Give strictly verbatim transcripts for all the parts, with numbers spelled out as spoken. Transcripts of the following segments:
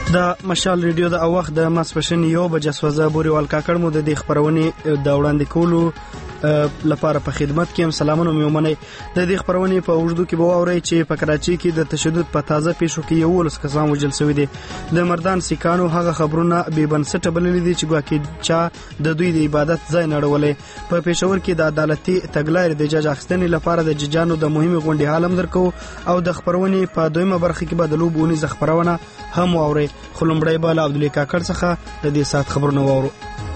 د مشال ریډیو د اوخ د ماسپښین یو بجې سوځه بوري وال کاکړ مو د دې خبرونې د وړاندې کولو لپاره په خدمت کې هم سلامونه میومنه. د دې خبرونې په وجودو کې به اوري چې په کراچي کې د تشدد په تازه پیښو کې یو ولس کسان وژل شوی دي. د مردان سیکانو هغه خبرونه به بنسټ بلل دي چې ګواکې چا د دوی د عبادت ځای نړولې. په پېښور کې د عدالتي تګلارې د جج اخستنې لپاره د ججانو د مهمه غونډې عالم درکو او د خبرونې په دویمه برخه کې به د لوبونی ز خبرونه هم اوري. خلمبړی بالا عبدالله کاکړ څخه د دې سات خبرونه وورو.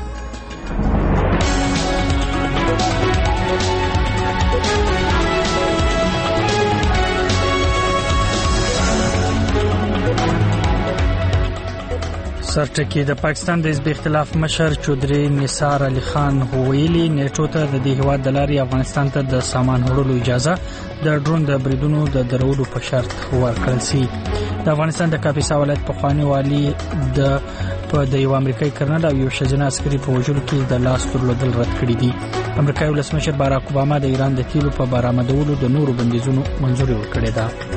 سرټکی د پاکستان د حزب اختلاف مشر چودري نثار علي خان ویلي نیټو ته د دې هواد د لاري افغانستان ته د سامان وړلو اجازه د ډرون د بریدونو د درولو په شرط ورکړل شي. د افغانستان د کاپیسا ولایت په خواني والي د په د یو امریکایي کرنل او یو شجنا عسکري په وجود کې د لاس ترلودل رد کړی دي. امریکایي ولسمشر باراک اوباما د ایران د تیلو په برآمدولو د نورو بندیزونو منځوري ورکړې ده.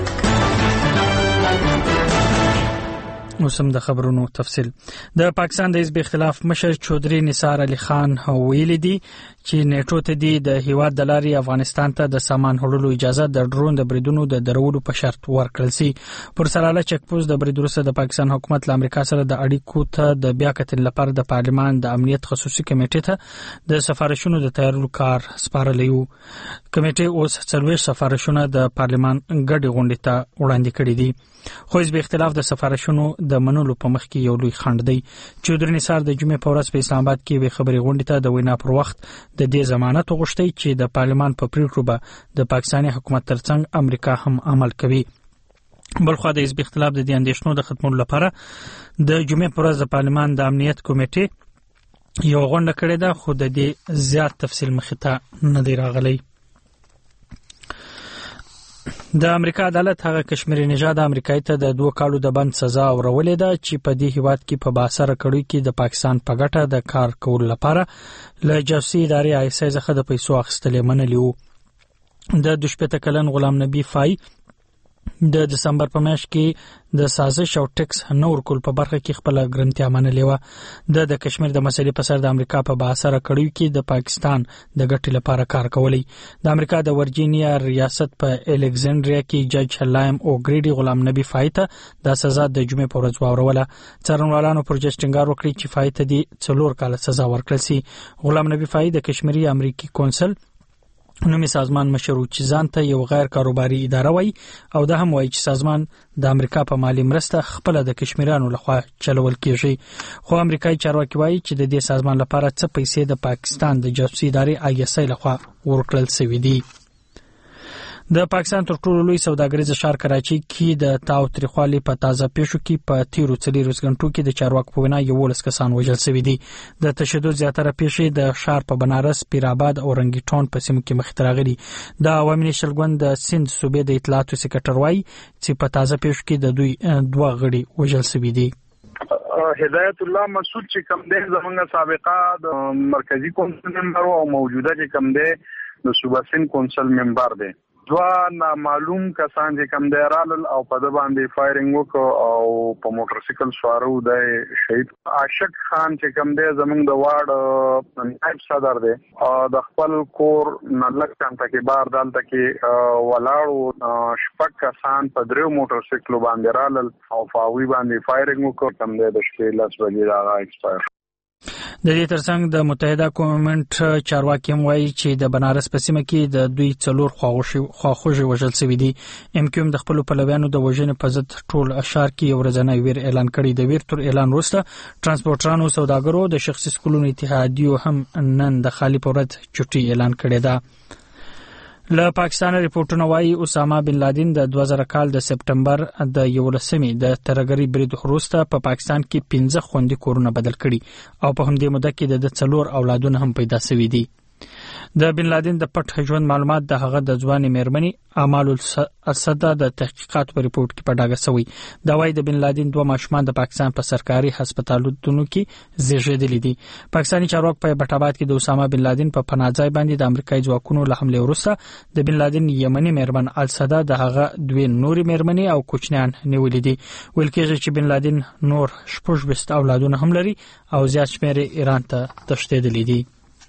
موسم د خبرونو تفصیل. د پاکستان د حزب اختلاف مشر چودري نثار علي خان ویلي دي چې نیټو ته دی د هیواد د لاري افغانستان ته د سامان وړلو اجازه د ډرون د بریدونو د درولو په شرط ورکړل شي. پر سلاله چک پوسټ د برید وروسته د پاکستان حکومت له امریکا سره د اړیکو ته د بیا کتنې لپاره د پارلمان د امنیت خصوصي کمیټې ته د سفارشونو د تیارولو کار سپارلی وو. کمیټې اوس څلوېښت سفارشونه د پارلمان ګډې غونډې ته وړاندې کړي دي. خو حزب اختلاف د سفارشونو د منلو په مخ کې یو لوی خنډ دی. چودري نثار د جمعې په ورځ په اسلام آباد کې وی خبري غونډې ته د وینا پر وخت د دې ضمانت غوښتي چې د پارلمان په پریکړو به د پاکستاني حکومت ترڅنګ امریکا هم عمل کوي. بلخو د حزب اختلاف د دې اندېښنو د ختمولو لپاره د جمعې په ورځ د پارلمان د امنیت کمیټې یو غونډه کړې ده، خو د دې زیات تفصیل مخې ته نه دی راغلی. د امریکا عدالت هغه کشمیری نژاد امریکایي ته د دوه کالو د بند سزا ورولې ده چې په دې هیواد کې په باثره کړیو کې د پاکستان په ګټه د کار کولو لپاره له جاسوسي ادارې آی اس آی څخه د پیسو اخیستل منلی وو. د دوه شپېته کلن غلام نبی فای د دسمبر په میاشت کې د سازش او ټیکس نور کول په برخه کې خپل ګرنتیا منلې و. د د کشمیر د مسلې په سر د امریکا په باثره کړیو کې د پاکستان د ګټې لپاره کار کولی. د امریکا د ورجینیا ریاست په الکسندریا کې جج لایم او ګریډي غلام نبی فای ته د سزا د جمعې په ورځ واوروله. څارنوالانو پر جج ټینګار وکړي چې فای ته د څلور کال سزا ورکړل شي. غلام نبی فای د کشمیری امریکي کونسل نومي سازمان مشر چې ځان ته یو غیر کاروباري اداره وای او دا هم وای چې سازمان د امریکا په مالی مرسته خپل د کشمیرانو لخوا چلول کیږي. خو امریکایي چارواکي وای چې د دې سازمان لپاره څه پیسې د پاکستان د جاسوسي ادارې آی اس آی لخوا ورکړل شوې دي. د پاکستان تر ټولو لوی سوداګریز ښار کراچي کې د تاو تریخوالي په تازه پیښو کې په تیرو څلورو غنټو کې د چارواکو په وینا یولس کسان وژل شوي دي. د تشدد زیاتره پیښې د ښار په بنارس، پیرآباد او رنګی ټاون په سیمو کې مخ ته راغلي. د عوامي نېشنل ګوند د سند صوبې د اطلاعاتو سکرټر وایي چې په تازه پیښو کې د دوی دوه غړي وژل شوي دي. هدایت الله مسعود چې کوم دی زمونږ سابقه د مرکزی کونسل ممبر او موجوده چې کوم دی د صوبه سند کونسل ممبر دی. دوا نامعلوم کسان چې کوم دی رالل او په د باندې فایرینګ وکړ او په موټر سایکل سوارو د شهید عاشق خان چې کوم دی زمونږ د واړ نائب صدر دی د خپل کور نلک چانته کې بار دالته کې ولاړو شپږ کسان په درو موټر سایکل باندې رالل او فاوی باندې فایرینګ وکړ کوم دی د شپې لس بجې راغی ایکسپایر. د دې ترڅنګ د متحده کومنټ چارواکي هم وایي چې د بنارس په سیمه کې د دوی څلور خواخوږي وژل شوي دي. ام کیو ام د خپلو پلویانو د وژنې په ضد ټول اشار کې یو ورځنی ویر اعلان کړی. د ویر تر اعلان وروسته ترانسپورټرانو، سوداګرو، د شخصي سکولونو اتحادیو هم نن د خالي په ورځ چټي اعلان کړی ده. له پاکستان ریپورتونه وایي اسامه بن لادن د دوه زره کال د سپټمبر د یولسمې د ترګری برید وروسته په پاکستان کې پنځه خوندي کورونه بدل کړي او په همدې موده کې د څلور اولادونه هم پیدا شوي دي. د بن لادن د پټ ژوند معلومات د هغه د ځواني مېرمنې اعمال الاسد د تحقیقات په ریپورت کې په ډاګه شوی. دا وايي د بن لادن دوه ماشومان د پاکستان په سرکاري هسپتالونو کې زیږیدلي دي. پاکستاني چارواکو په بټاباد کې د اسامه بن لادن په پناهځای باندې د امریکایي ځواکونو له حمله وروسته د بن لادن یمني مېرمن السدا د هغه دوه نوري مېرمنې او کوچنیان نیولې دي. ویل کېږي چې بن لادن نور شپږ بست اولادونه هم لري او زیات شمېر ایران ته تښتېدلي دي.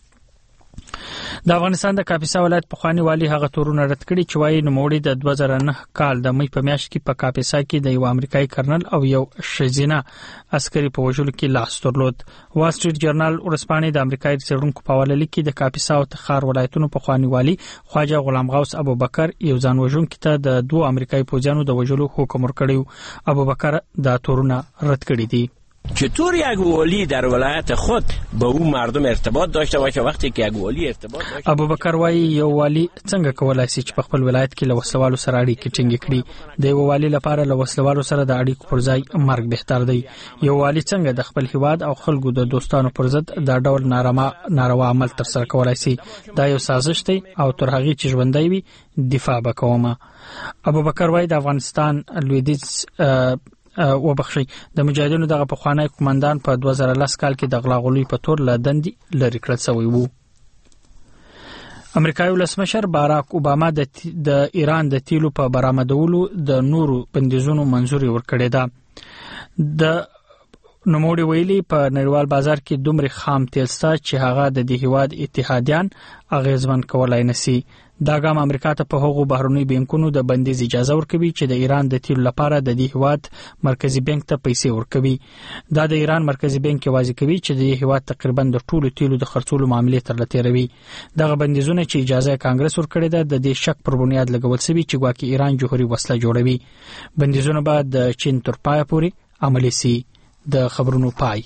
د افغانستان د کاپیسا ولایت پخوانی والی هغه تورونه رد کړي چې وايي نوموړي د دوه زره نه کال د مې په میاشت کې په کاپیسا کې د یو امریکایي کرنل او یو ښځینه عسکري په وژلو کې لاس درلود. وال سټریټ جرنال ورسپانې د امریکایي څېړونکو په حواله لیکي د کاپیسا او تخار ولایتونو پخوانی والی خواجه غلام غوث ابوبکر یو ځان وژونکي ته د دوه امریکایي پوځیانو د وژلو حکم ورکړی. ابوبکر دا تورونه رد کړي دي. چطور یک والی در ولایت خود با اون مردم ارتباط داشته باشه وقتی که یک والی ارتباط داشته؟ ابوبکر وايي یو والی څنګه کولای شي چې په خپل ولایت کې له وسلوالو سره اړیکې ټینګې کړي؟ د یو والی لپاره له وسلوالو سره د اړیکو پر ځای مرګ بهتر دی. یو والی څنګه د خپل هیواد او خلکو د دوستانو پر ضد دا ډول ناروا ناروا عمل تر سره کولای شي؟ دا یو سازش دی او تر هغه چې ژوندۍ وي دفاع وکوم. ابوبکر وايي د افغانستان لویدیځ و بخښي د مجاهدینو دغه پخوانی قومندان په دوه زره لس کال کې د غلاغولي په تور له دندې لرې کړل شوی وو. امریکایي ولسمشر باراک اوباما د د ایران د تیلو په برآمدولو د نورو بندیزونو منځوري ورکړې ده. د نوموړي ویلي په نړیوال بازار کې دومره خام تیل شته چې هغه د دې هیواد اتحادیان اغیزمن کولای نشي. دا ګام امریکا ته په هغو بهرنی بانکونو د بندیز اجازه ورکوي چې د ایران د تیلو لپاره د دې هیواد مرکزی بانک ته پیسې ورکوي. دا د ایران مرکزی بانک واضح کوي چې د دې هیواد تقریبا د ټولو تیلو د خرڅولو معاملې تر لتیروي. دغه بندیزونه چې اجازه کانګرس ورکړي ده د دې شک پر بنیاد لګول شوی چې ګواکې ایران جوهري وسله جوړوي. بندیزونه به د چین تر پای پورې عملي شي. د خبرونو پای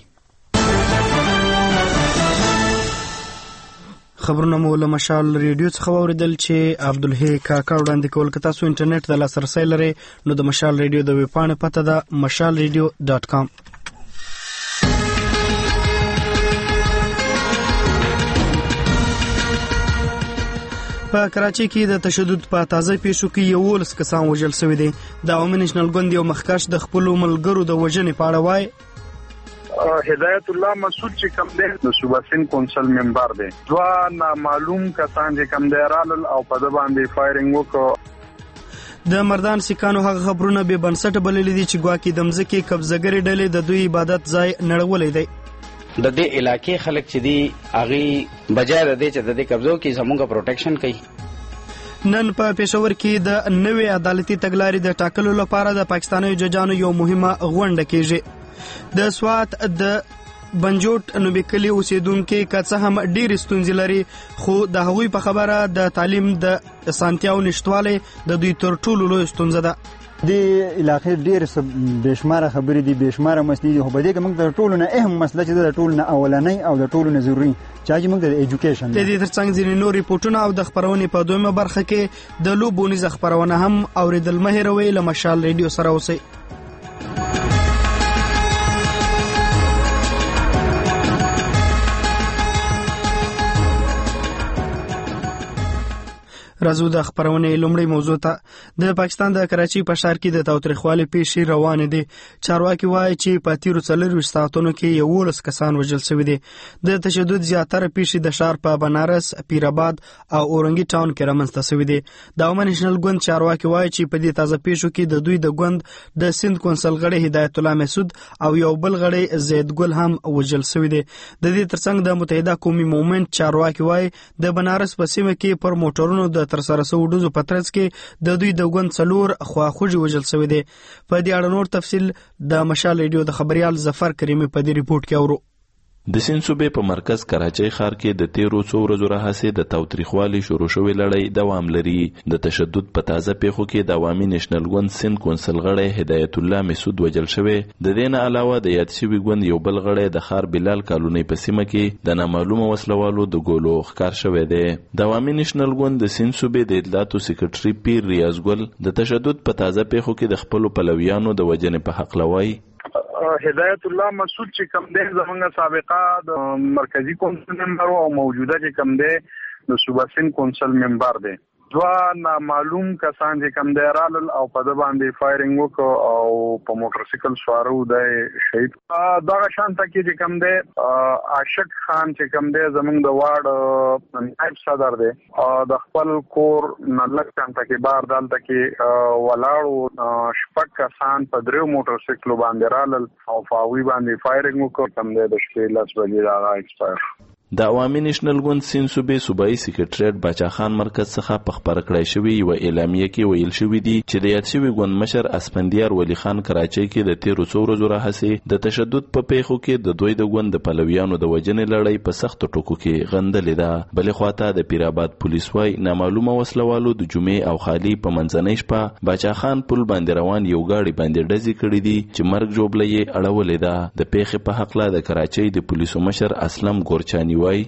خبرونه مو له مشال ریډیو څخه اوریدل چې عبدالحی کاکا وړاندې کول. که تاسو انټرنیټ د لاسرسي لرئ نو د مشال ریډیو د ویب پاڼې پته ده مشال ریډیو ډاټ کام. په کراچۍ کې د تشدد په تازه پیښو کې یولس کسان وژل شوي دي. د عوامي نېشنل ګوند یو مخکښ د خپلو ملګرو د وژنې په اړه وایي هدایت الله مسعود چې کوم دی د صوبه سند کونسل ممبر دی. دوه نامعلوم کسان چې کوم دی رالل او په د باندې فایرینګ وکړ. د مردان سیکانو هغه خبرونه به بنسټ بللي دي چې ګواکې د مځکې قبضهګرې ډلې د دوی عبادت ځای نړولی دی. د دې علاقې خلک چې دي هغه بجای د دې چې د دې قبضو کې زموږه پروټیکشن کوي. نن په پېښور کې د نوې عدالتي تګلارې د ټاکلو لپاره د پاکستاني ججانو یو مهمه غونډه کېږي. د سوات د بنجوټ نوبې کلي اوسیدونکو که څه هم ډېرې ستونزې لري خو د هغوی په خبره د تعلیم د اسانتیاو نشتوالی د دوی تر ټولو لوی ستونزه ده. د علاقې ډېر بېشماره خبرې دي، بېشماره مسلې دي، خو په دې کې موږ د ټولو نه اهم مسله چې د ټولو نه اولنۍ او د ټولو نه ضروري چې موږ د ایجوکیشن د دې ترڅنګ ځینې نور ریپورټونه او د خپرونې په دویمه برخه کې د لوبو نیزه خپرونه هم اورېدل مه هېروئ. له مشال ریډیو سره اوسئ. راځو د خبرونې لومړی موضوع ته. د پاکستان د کراچۍ په ښار کې د تاوتریخوالي پیښې روانې دي. چارواکي وایي چې په تیرو څلورویشت ساعتونو کې یولس کسان وژل شوي دي. د تشدد زیاتره پیښې د ښار په بنارس، پیرآباد او اورنګي ټاون کې رامنځته شوي دي. د عوامي نېشنل ګوند چارواکي وایي چې په دې تازه پیښو کې د دوی د ګوند د سند کونسل غړي هدایت الله مسعود او یو بل غړی زید ګل هم وژل شوي دي. د دې ترڅنګ د متحده قومي مومنت چارواکي وایي د بنارس په سیمه کې پر موټرونو د تر سره سو ډزو په ترڅ کې د دوی د ګوند څلور خواخوږي وژل شوي دي. په دې اړه نور تفصیل د مشال ریډیو د خبريال ظفر کریمي په دې ریپورت کې اورو. د سند صوبې په مرکز کراچۍ ښار کې د تیرو څو ورځو راهیسې د تاوتریخوالي شروع شوې لړۍ دوام لري. د تشدد په تازه پیښو کې د عوامي نېشنل ګوند سند کونسل غړی هدایت الله مسعود وژل شوی. د دې نه علاوه د یاد شوي ګوند یو بل غړی د ښار بلال کالونۍ په سیمه کې د نامعلومه وسلوالو د ګولو ښکار شوی دی. د عوامي نېشنل ګوند د سند صوبې د اطلاعاتو سکرټري پیر ریاض ګل د تشدد په تازه پیښو کې د خپلو پلویانو د وژنې په حق لوي. هدایت الله مسعود چې کوم دی زمونږ سابقه د مرکزی کونسل ممبر او موجوده چې کوم دی د صوباسین کونسل ممبر دی. دوا نامعلوم کسان چې کم دی رالل او په د باندې فایرینګ وکړ او په موټر سایکل سوارو د شهید. دغه شانته کې چې کم دی عاشق خان چې کم دی زمونږ د واړ نائب صدر دی د خپل کور نه لږ شانته کې بار دلته کې ولاړو شپږ کسان په دریو موټر سایکلو باندې رالل او په هغوی باندې فایرینګ وکړ. کم دی د شپې لس بجې هغه ایکسپایر. د عوامي نېشنل ګوند سیند صوبې صوبایي سکرټریټ باچا خان مرکز څخه په خپره کړای شوې یوه اعلامیه کې ویل شوي دي چې د یاد شوي ګوند مشر اسفندیار ولی خان کراچۍ کې د تیرو څو ورځو راهیسې د تشدد په پیښو کې د دوی د ګوند د پلویانو د وژنې لړۍ په سختو ټکو کې غندلې ده. بلې خواته د پیرآباد پولیس وایي نامعلومه وسلوالو د جمعې او خالي په منځنۍ شپه باچا خان پل باندې روان یو ګاډي باندې ډزې کړې دي چې مرګ ژوبله یې اړولې ده. د پیښې په هکله د کراچۍ د پولیسو مشر اسلم ګورچاني وایي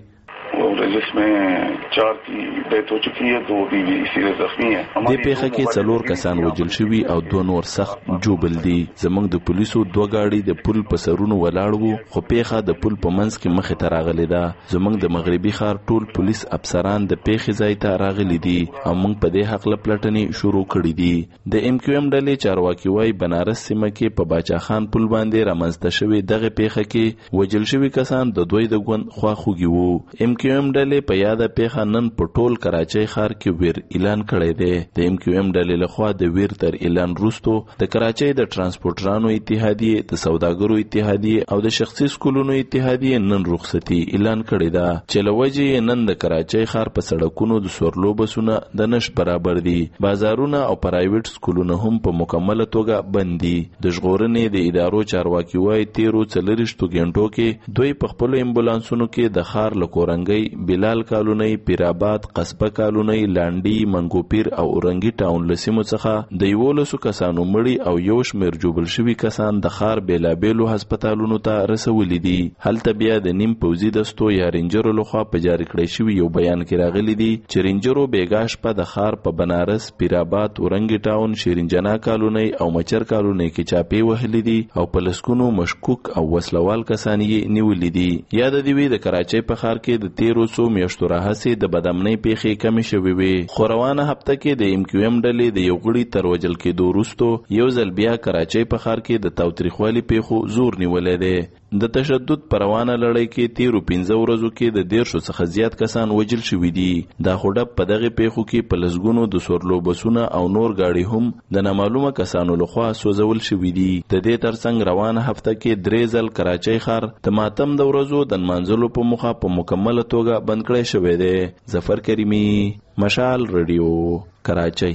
जिसमें चार की डेथ हो चुकी है, दो भी सीरियस जख्मी है. د پیښه کې څلور کسان وژل شوي او دوه نور سخت جوبل دي. زموږ د پولیسو دوه گاډي د پل په سرونو ولاړ وو خو پیښه د پل په منځ کې مخې ته راغلې ده. زموږ د مغربي ښار ټول پولیس افسران د پیښې ځای ته راغلي دي او موږ په دې حق له پلټنې شروع کړې دي. د ایم کیو ایم ډلې چارواکي وایي بنارس سیمه کې په باچا خان پل باندې رامنځته شوې دغه پیښه کې وژل شوي کسان د دوی د ګوند خواخوږي وو. ایم کیو ایم ډلې په یاده پیښه نن په ټول کراچۍ ښار کې ویر اعلان کړی دی. د ایم کیو ایم ډلې لخوا د ویر تر اعلان وروسته د کراچۍ د ترانسپورټرانو اتحادیې، د سوداګرو اتحادیې او د شخصي سکولونو اتحادیې نن رخصتي اعلان کړې ده چې له وجې یې نن د کراچۍ ښار په سړکونو د سورلو بسونه د نش برابر دي. بازارونه او پرایویټ سکولونه هم په مکمله توګه بند دي. د ژغورنې د ادارو چارواکي وایي تیرو څلرویشتو غنټو کې دوی په خپلو امبولانسونو کې د ښار له کورنګۍ، بلال کالونۍ، پیرآباد، قصبه کالونۍ، لانډي، منګوپیر او اورنګي ټاون له سیمو څخه د یولسو کسانو مړي او یو شمېر جوبل شوي کسان د ښار بېلابېلو هسپتالونو ته رسولي دي. هلته بیا د نیم پوځي دستو یا رینجرو لخوا په جاري کړی شوي یو بیان کې راغلي دي چې رینجرو بېګا شپه د ښار په بنارس، پیرآباد، اورنګي ټاون، شیرینجنا کالونۍ او مچر کالونۍ کې چاپې وهلي دي او په لسګونو مشکوک او وسلوال کسان یې نیولي دي. یاد دې وي د کراچۍ په ښار کې د تیرو څو میاشتو راهیسې د بدامنۍ پیښې کمې شوې وې. خو روانه هفته کې د ایم کیو ایم ډلې د یو غړي تر وژل کېدو وروسته یو ځل بیا کراچۍ په ښار کې د تاوتریخوالي پیښو زور نیولی دی. د تشدد په روانه لړۍ کې تیرو پنځه ورځو کې د دیرشو څخه زیات کسان وژل شوي دي. دا خو ډب په دغې پیښو کې په لسګونو د سورلو بسونه او نور ګاډي هم د نامعلومه کسانو لخوا سوځول شوي دي. د دې ترڅنګ روانه هفته کې درې ځل کراچۍ ښار د ماتم د ورځو د نمانځلو په موخه په مکمله توګه بند کړی شوی دی. ظفر کریمي، مشال رادیو، کراچۍ.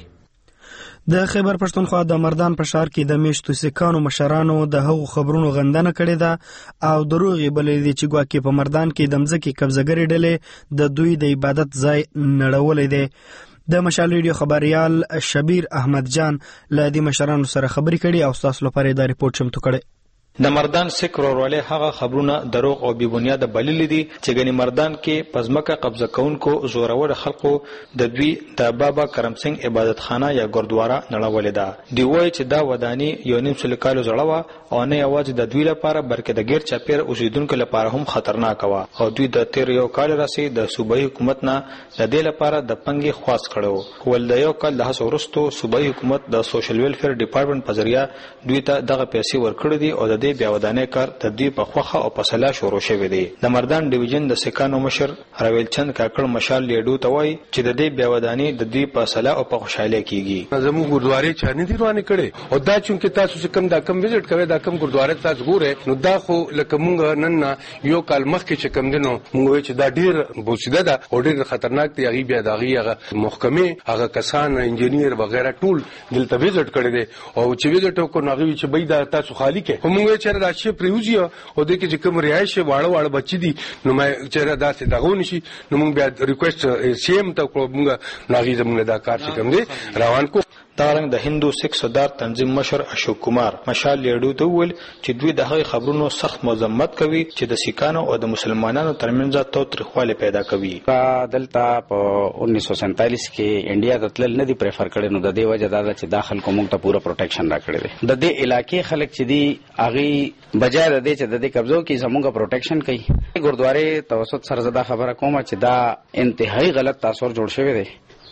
د خیبر پښتونخوا د مردان په ښار کې د میشتو سیکانو مشرانو د هغو خبرونو غندنه کړې ده او دروغ یې بللي دي چې ګواکې په مردان کې د مځکې قبضهګرې ډلې د دوی د عبادت ځای نړولی دی. د مشال ریډیو خبریال شبیر احمد جان له دې مشرانو سره خبرې کړي او ستاسو لپاره دا رپورټ چمتو کړی. د مردان سیک ورورولۍ هغه خبرونه دروغ او بې بنیاده بللي دي چې ګنې مردان کې په ځمکه قبضه کوونکو زورور خلکو د دوی د بابا کرم سنګ عبادت خانه یا ګردواره نړولې ده. دوی وایي چې دا وداني یو نیم سل کالو زړه وه او نه یوازې د دوی لپاره بلکې د ګیر چاپېره اوسېدونکو لپاره هم خطرناکه وه او دوی د تیر یو کال راسې د صوبایي حکومت نه د دې لپاره د پنګې خواست کړی و. ول د یو کال د هڅو وروستو صوبایي حکومت د سوشل ویلفیر ډپارټمنټ په ذریعه دوی ته دغه پیسې ورکړي دي او د بیا ودانۍ کار د دوی په خوخه او په سلا شروع شوی دی. د مردان ډیویژن د سیکانو مشر راویل چند کاکړ مشال لیډو ته وایي چې د دې بیا ودانۍ د دوی په سلا او په خوشحالۍ کیږي. زموږ ګردوارې چا نه دي روانې کړې او دا چونکې تاسو چې کوم دا کم وزټ کوئ دا کم ګردوارې تاسو ګورئ نو دا خو لکه مونږ نن یو کال مخکې چې کم دی نو مونږ وایو چې دا ډېر بوسیده ده او ډېر خطرناک دی. هغې بیا د هغې هغه محکمې هغه کسان انجینیر وغیره ټول دلته وزټ کړی دی او چې وزټ وکړو نو هغې وایي چې بی دا تاسو خالي کړئ. خو مونږ وایو چې دا شی پریوزي او د کې چې کوم رایش واړه واړه بچی دي نو مې چې دا څه دغه نشي نو موږ بیا ریکوست سیم ته کوو موږ ناغي زموږ دا کار چې کوم دی روان کو. دا رنګ د هندو سیک صدر تنظیم مشر اشوک کمار مشال لیډو ته ویل چې دوی د هغې خبرونو سخت مذمت کوي چې د سیکانو او د مسلمانانو ترمنځ تاوتریخوالی پیدا کوي. دلته په انیس سو سینتالیس کې انډیا ته تلل نه دي پریفر کړی، نو د دې وجه دا ده چې دا خلکو موږ ته پوره پروټیکشن راکړی دی. د دې علاقې خلک چې دي هغې بجای د دې چې د دې قبضو کې زموږ پروټیکشن کوي. ګردوارې توسط سره زه دا خبره کومه چې دا انتهایی غلط تاثر جوړ شوی دی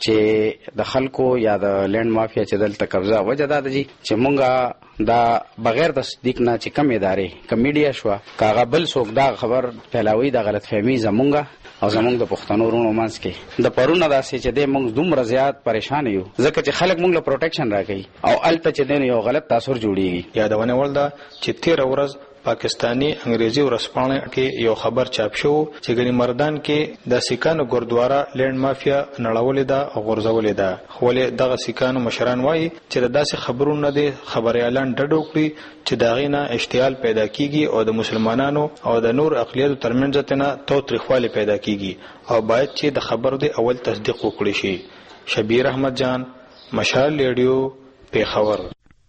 چې د خلکو یا د لینډ مافیا چې دلته قبضه وجه دا ده چې مونږه دا بغیر د تصدیق نه چې کم ادارې کم میډیا شوه کاغه بل څوک دا خبر پھیلاوي د غلط فهمي زمونږه او زمونږ د پښتنو ورونو منځ کې د پرونه داسې چې دی مونږ دومره زیات پریشان یو ځکه چې خلک مونږ له پروټیکشن راکوي او هلته چې دی یو غلط تاثر جوړېږي. یادونه وړ ده چې تېره ورځ پاکستانی انګریزي ورځپاڼه کې یو خبر چاپ شو چې ګنې مردان کې د سیکانو ګردواره لینډ مافیا نړولې ده او غورځولې ده، خو ولې دغه سیکانو مشران وایي چې د داسې خبرونو نه دی خبریالان ډډه وکړي چې د هغې نه اشتعال پیدا کیږي او د مسلمانانو او د نور اقلیتو ترمنځ ته نه تاوتریخوالی پیدا کیږي او باید چې د خبرو دی اول تصدیق وکړي شي. شبیر احمد جان، مشال ریډیو، پیښور.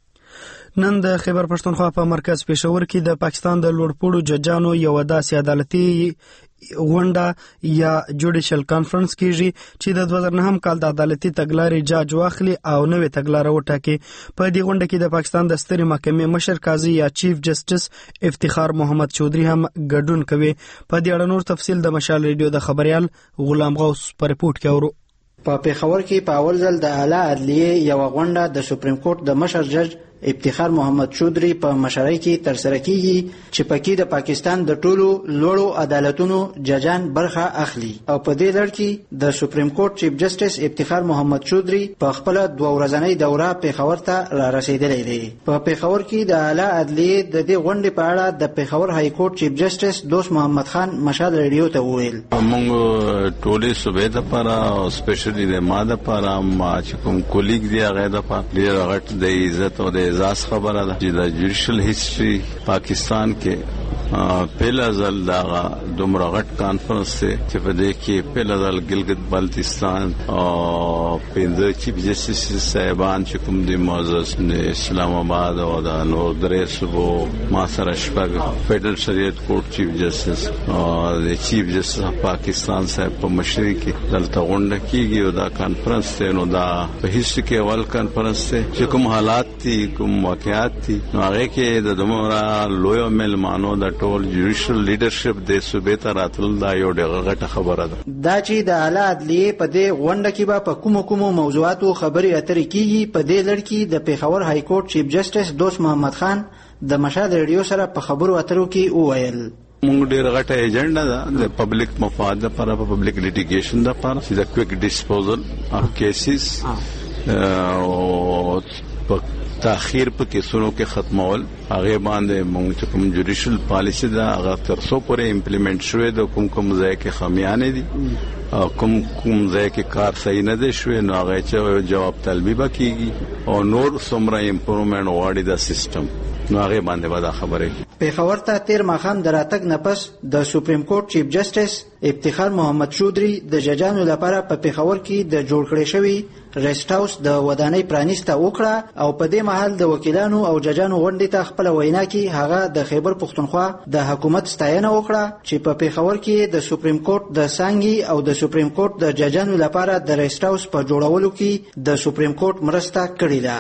نن د خیبر پښتونخوا په مرکز پېښور کې د پاکستان د لوړپوړو ججانو یو داسې عدالتي غونډه یا جوډیشل کانفرنس کیږي چې د دوه زره نهم کال د عدالتي تګلارې جاج واخلي او نوې تګلاره وټاکي. په دې غونډه کې د پاکستان د سترې محکمې مشر قاضي یا چیف جسټس افتخار محمد چودھری هم ګډون کوي. په دې اړه نور تفصیل د مشال ریډیو د خبريال غلام غوث پر رپورټ کې اورو. په پیښور کې په اول ځل د اعلی عدلیه یو غونډه د سپریم کورټ د مشر جج افتخار محمد چودھری په مشرۍ کې ترسره کیږي چې پکې د پاکستان د ټولو لوړو عدالتونو ججان برخه اخلي او په دې لړ کې د سپریم کورټ چیف جسټس افتخار محمد چودھری په خپل دوه ورځنۍ دوره پیښور ته را رسیدلی دی. په پیښور کې د اعلی عدلیه د دې غونډې په اړه د پیښور های کورټ چیف جسټس دوست محمد خان مشال ریډیو ته وویل موږ ټولې صوبې لپاره او سپیشلی د ما لپاره ما چې کوم کولیګ دی هغه لپاره ډېر غټ د عزت او د اعزاز خبره ده چې د جوډیشل هیستوري پاکستان کې پهلا ځل دا دومره غټ کانفرنس دی چې په دې کې پهلا ځل ګلګت بلتستان او پنځه چیف جسټس صاحبان چې کوم دي معزز د اسلام آباد او د نور درې صوبو ما سره شپږ فیډرل شریعت کورټ چیف جسټس او د چیف جسټس پاکستان صاحب په مشرۍ کې دلته غونډه کیږي او دا کانفرنس دی. نو دا په هیڅ کې اول کانفرنس دی چې کوم حالات دي کوم واقعات دي نو هغه کې د دومره لوی ملمانو د ټول جوډیشل لیډرشپ د صوبې ته راتلل دا یو ډېره غټه خبره ده. دا چې د اعلی عدلیه په دې غونډه کې به په کومو کومو موضوعاتو خبرې اترې کیږي په دې لړ کې د پیښور های کورټ چیف جسټس دوست محمد خان د مشال ریډیو سره په خبرو اترو کې وویل موږ ډېر غټه ایجنډا ده د پبلک مفاد لپاره په پبلک لیټیګیشن لپاره چې د کویک ډیسپوزل اف کیسز او تاخير په کیسونو کې ختمول هغه باندې موږ چې کوم جوډیشل پالیسی دا هغه تر څو پورې امپلیمنٹ شوه د کوم کوم ځای کې خامیانه دي او کوم کوم ځای کې کار صحیح نه دی شوی نو هغه چې جواب طلبي وکړي او نور څومره امپروومنت غواړي د سیستم نو هغه باندې ودا خبره. پیښور ته تیر ماخام دراتګ نفس د سپریم کورټ چیف جسټس افتخار محمد چودھری د ججانو لپاره په پیښور کې د جوړ کړی شوی ریسټ هاوس د ودانۍ پرانیسته وکړه او په دې مهال د وکیلانو او ججانو غونډې ته خپل وینا کې هغه د خیبر پښتونخوا د حکومت ستاینه وکړه چې په پیښور کې د سپریم کورټ د سانګي او د سپریم کورټ د ججانو لپاره د ریسټ هاوس په جوړولو کې د سپریم کورټ مرسته کړې ده.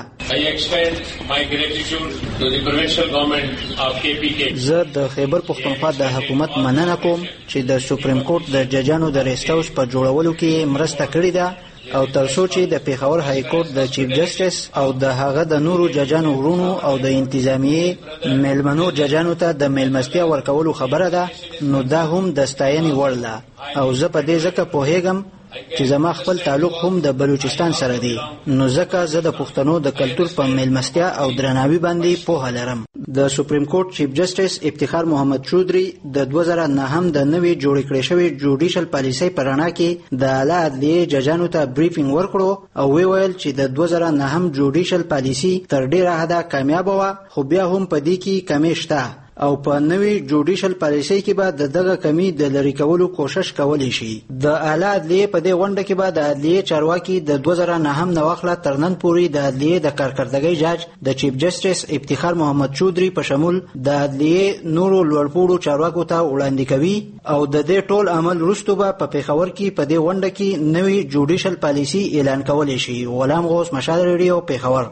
زه د خیبر پښتونخوا د حکومت مننه کوم چې د سپریم کورټ د ججانو د ریسټ هاوس په جوړولو کې مرسته کړې ده او تر څو چې د پیښور های کورټ د چیف جسټس او د هغه د نورو ججانو ورونو او د انتظامیه میلمنو ججانو ته د میلمستیا ورکولو خبره ده نو دا هم د ستاینې وړ ده او زه په دې ځکه پوهیږم چې زما خپل تعلق هم د بلوچستان سره دی نو ځکه زه د پښتنو د کلتور په میلمستیا او درناوي باندې پوهه لرم. د سپریم کورټ چیف جسټس افتخار محمد چودھری د دوه زره نهم د نوې جوړې کړې شوې جوډیشل پالیسۍ په رڼا کې د اعلی عدلیې ججانو ته بریفینګ ورکړو او وی ویل چې د دوه زره نهم جوډیشل پالیسي تر ډیره حده کامیابه وه خو بیا هم په دې کې کمی شته او په نوي جوډیشل پالیسي کې به د دغه کمی د لری کولو کوشش کولی شي. د اعلی عدلیه په دې غونډه کې به د عدلیه چارواکي د دوه زره نهم نه واخله تر نن پورې د عدلیه د کارکردګۍ جاج د چیف جسټس افتخار محمد چودري په شمول د عدلیه نورو لوړپوړو چارواکو ته وړاندې کوي او د دې ټول عمل وروسته به په پیښور کې په دې غونډه کې نوي جوډیشل پالیسي اعلان کولی شي. غلام غوث، مشال ریډیو، پیښور.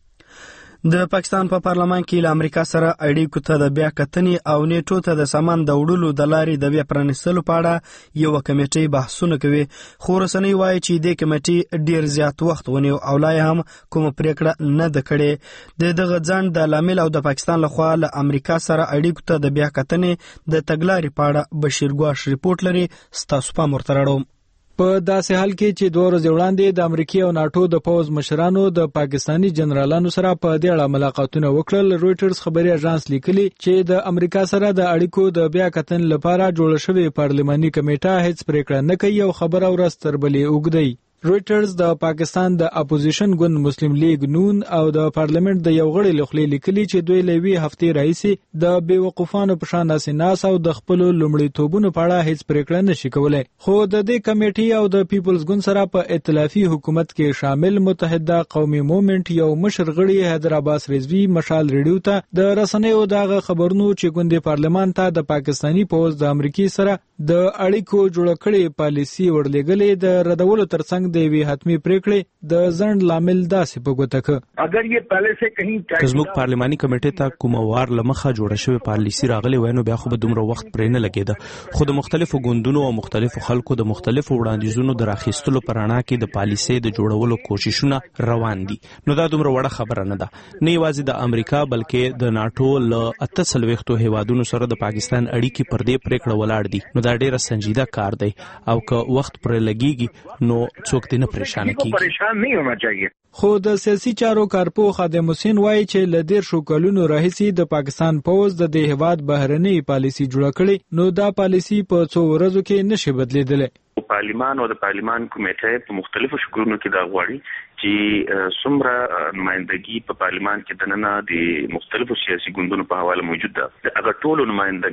د پاکستان په پارلمان کې له امریکا سره اړیکو ته د بیا کتنې او نیټو ته د سامان د وړلو د لارې د بیا پرانیستلو په اړه یو کمیټې بحثونه کوي، خو رسنۍ وایي چې دې کمیټې ډیر زیات وخت ونیو او لا هم کوم پریکړه نه ده کړې. د دغه ځنډ د لامل او د پاکستان لخوا له امریکا سره اړیکو ته د بیا کتنې د تګلارې په اړه بشیر ګواش ریپورت لري. ستاسو پام ورته راوړم. په داسې حال کې چې دوه ورځې وړاندې د امریکای او ناتو د پوز مشرانو د پاکستانی جنرالانو سره په دې اړه ملاقاتونه وکړل، رويټرز خبري اژانس لیکلي چې د امریکا سره د اړیکو د بیا کتن لپاره جوړ شوی پارلماني کمیټه هیڅ پریکړه نه کوي او خبره ورځ تر بلې اوږدوي. رويټرز د پاکستان د اپوزیشن ګوند مسلم لیگ نون او د پارلیمنت د یو غړي لخوا لیکلي چې دوی لوي هفتې راځي د بیوقوفانو په شان ناس او د خپل لومړیتوبونو په اړه هیڅ پریکړه نشي کولای. خو د دې کمیټې او د پیپلز ګوند سره په ائتلافي حکومت کې شامل متحده قومي موومېنټ یو مشر غړي حیدر عباس رضوی مشال ریډیو ته د رسنیو دغه خبرونو چې ګوند پارلمان ته د پاکستانی پوز د امریکای سره د اړیکو جوړ کړي پالیسی ورلګلې د ردولو ترڅنګ د وی حتمی پریکړې د ځند لامل داسې په ګوته ک. اگر یہ پہلے سے کہیں کزموک پارلماني کمیټې ته کوم وار لمخه جوړ شوی پالیسی راغلی وینو بیا خو به دومره وخت پرې نه لګیده، خو د مختلفو ګوندونو او مختلفو خلکو د مختلفو وړاندیزونو د راخیستلو پرانا کې د پالیسي د جوړولو کوششونه روان دي. نو دا دومره وړه خبره نه ده، نه یوازې د امریکا بلکې د ناتو له اته څلوېښتو هیوادونو سره د پاکستان اړیکې پر دې پریکړه ولاړ دي. نو دا ډیره سنجیده کار دی او که وخت پر لګیږي نو څوک دې نه پریشان کیږي. پریشان نه ہونا چاہیے. خو د سیاسي چارو کارپو خادم حسین وایي چې ل ډیر شو کلونو راهیسې د پاکستان پوز د دې هواد بهرنی پالیسی جوړ کړي، نو دا پالیسی په څو ورځو کې نشي بدلیدلی. پارلیمان او د پارلیمان کمیټه په مختلفو شکلونو کې دا غواړي چې څومره نمائندګي په پارلیمان کې دننه د مختلفو سیاسي ګوندونو په حواله موجود ده، د هغه ټولو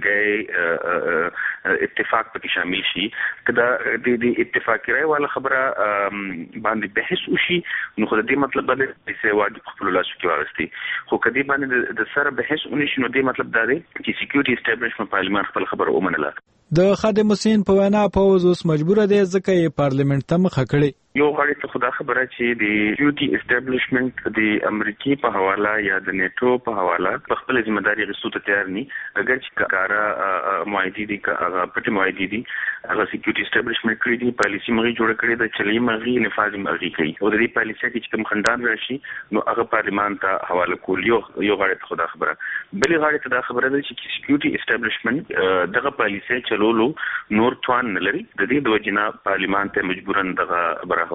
نمائندګۍ اتفاق پکې شامل شي. کدا د دې اتفاقي رائے والا خبره باندې بحث وشي نو خو د دې مطلب دی چې واجب خپل لاسو کې واغستي، خو کدی باندې د سره بحث ونشي نو دې مطلب دا دی چې سکیورټي اسټابلیشمنت پارلیمان خپل خبره ومنله. د خادم حسین په وینا پوز اوس مجبور دی ځکه یې پارلیمنت ته مخه کړي. یو غړي ته خدا خبره چې د سکیورټي اسټابلیشمنت د امریکای په حواله یا د نیټو په حواله په خپل ځمېداري غوښتو ته تیار ني، اگر چې کارا معاهدې دي هغه پټ معاهدې دي هغه سکیورټي اسټابلیشمنت کړی دي، پالیسی مغي جوړ کړی د چلې مغي نفاذ مغي کوي او د دې پالیسي کې کوم خندان راشي نو هغه پارلیمان ته حواله کول. یو یو غړي ته خدا خبره بل غړي ته دا خبره ده چې سکیورټي اسټابلیشمنت دغه پالیسي چلولو نور توان نه لري، د دې د وجنه پارلیمان ته مجبورن دغه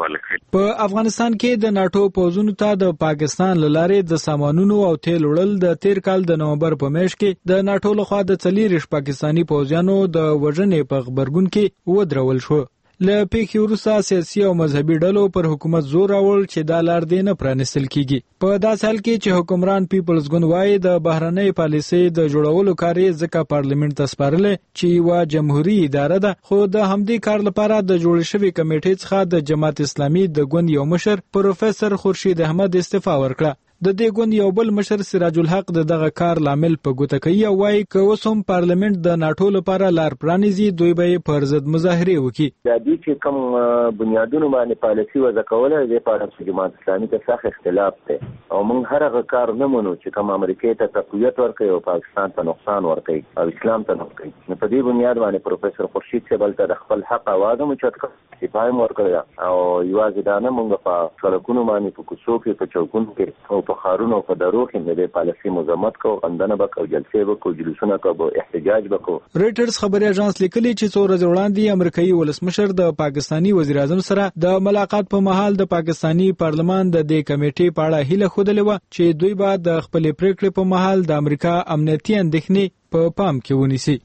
په افغانستان کې د ناتو پوزونو ته د پاکستان لارې د سامانونو او تیل وړل د تیر کال د نومبر په میاشت کې د ناتو لخوا د څلېرویشت پاکستانی پوځیانو د وژنې په خبرګون کې ودرول شو. له پیښې وروسته سیاسي او مذهبي ډلو پر حکومت زور راوړ چې دا لار دې نه پرانیستل کیږي. په داسې حال کې چې حکمران پیپلز ګوند وایي د بهرنۍ پالیسۍ د جوړولو کار یې ځکه پارلیمنت ته سپارلی چې یوه جمهوري اداره ده، خو د همدې کار لپاره د جوړ شوې کمیټې څخه د جماعت اسلامي د ګوند یو مشر پروفیسور خورشید احمد استعفا ورکړه. د دې ګوند یو بل مشر سراج الحق د دغه کار لامل په ګوته کوي او وایي که اوس هم پارلیمنت د ناتو لپاره لار پرانیزي دوی به پر ضد مظاهرې وکړي. د دې چې کوم بنیادونو باندې پالیسي وضع کوله د پاره جماعت اسلامي ته سخت اختلاف دی او موږ هر هغه کار نه منو چې کوم امریکا ته تقویت ورکړي او پاکستان ته نقصان ورکړي او اسلام ته نقصان ورکړي. په دې بنیاد باندې پروفیسور خورشید صاحب ته خپل حق आवाज مو چت کړ پایم ورکړه او یوازې دا نه موږ په سړکونو باندې په کوڅو کې په چوکونو کې او په خارونو په درو کې د پالیسي مزمت کو اندنه بکو جلسې وکړو جلسونه کو احتجاج وکړو. رويټرز خبري اژانس لیکلي چې څو ورځې وړاندې امریکایي ولسمشر د پاکستانی وزیر اعظم سره د ملاقات په مهال د پاکستانی پارلمان د دې کمیټې په اړه هیله خوده و چې دوی به د خپل پریکړې په مهال د امریکا امنیتي اندېښنې په پام کې ونیسي.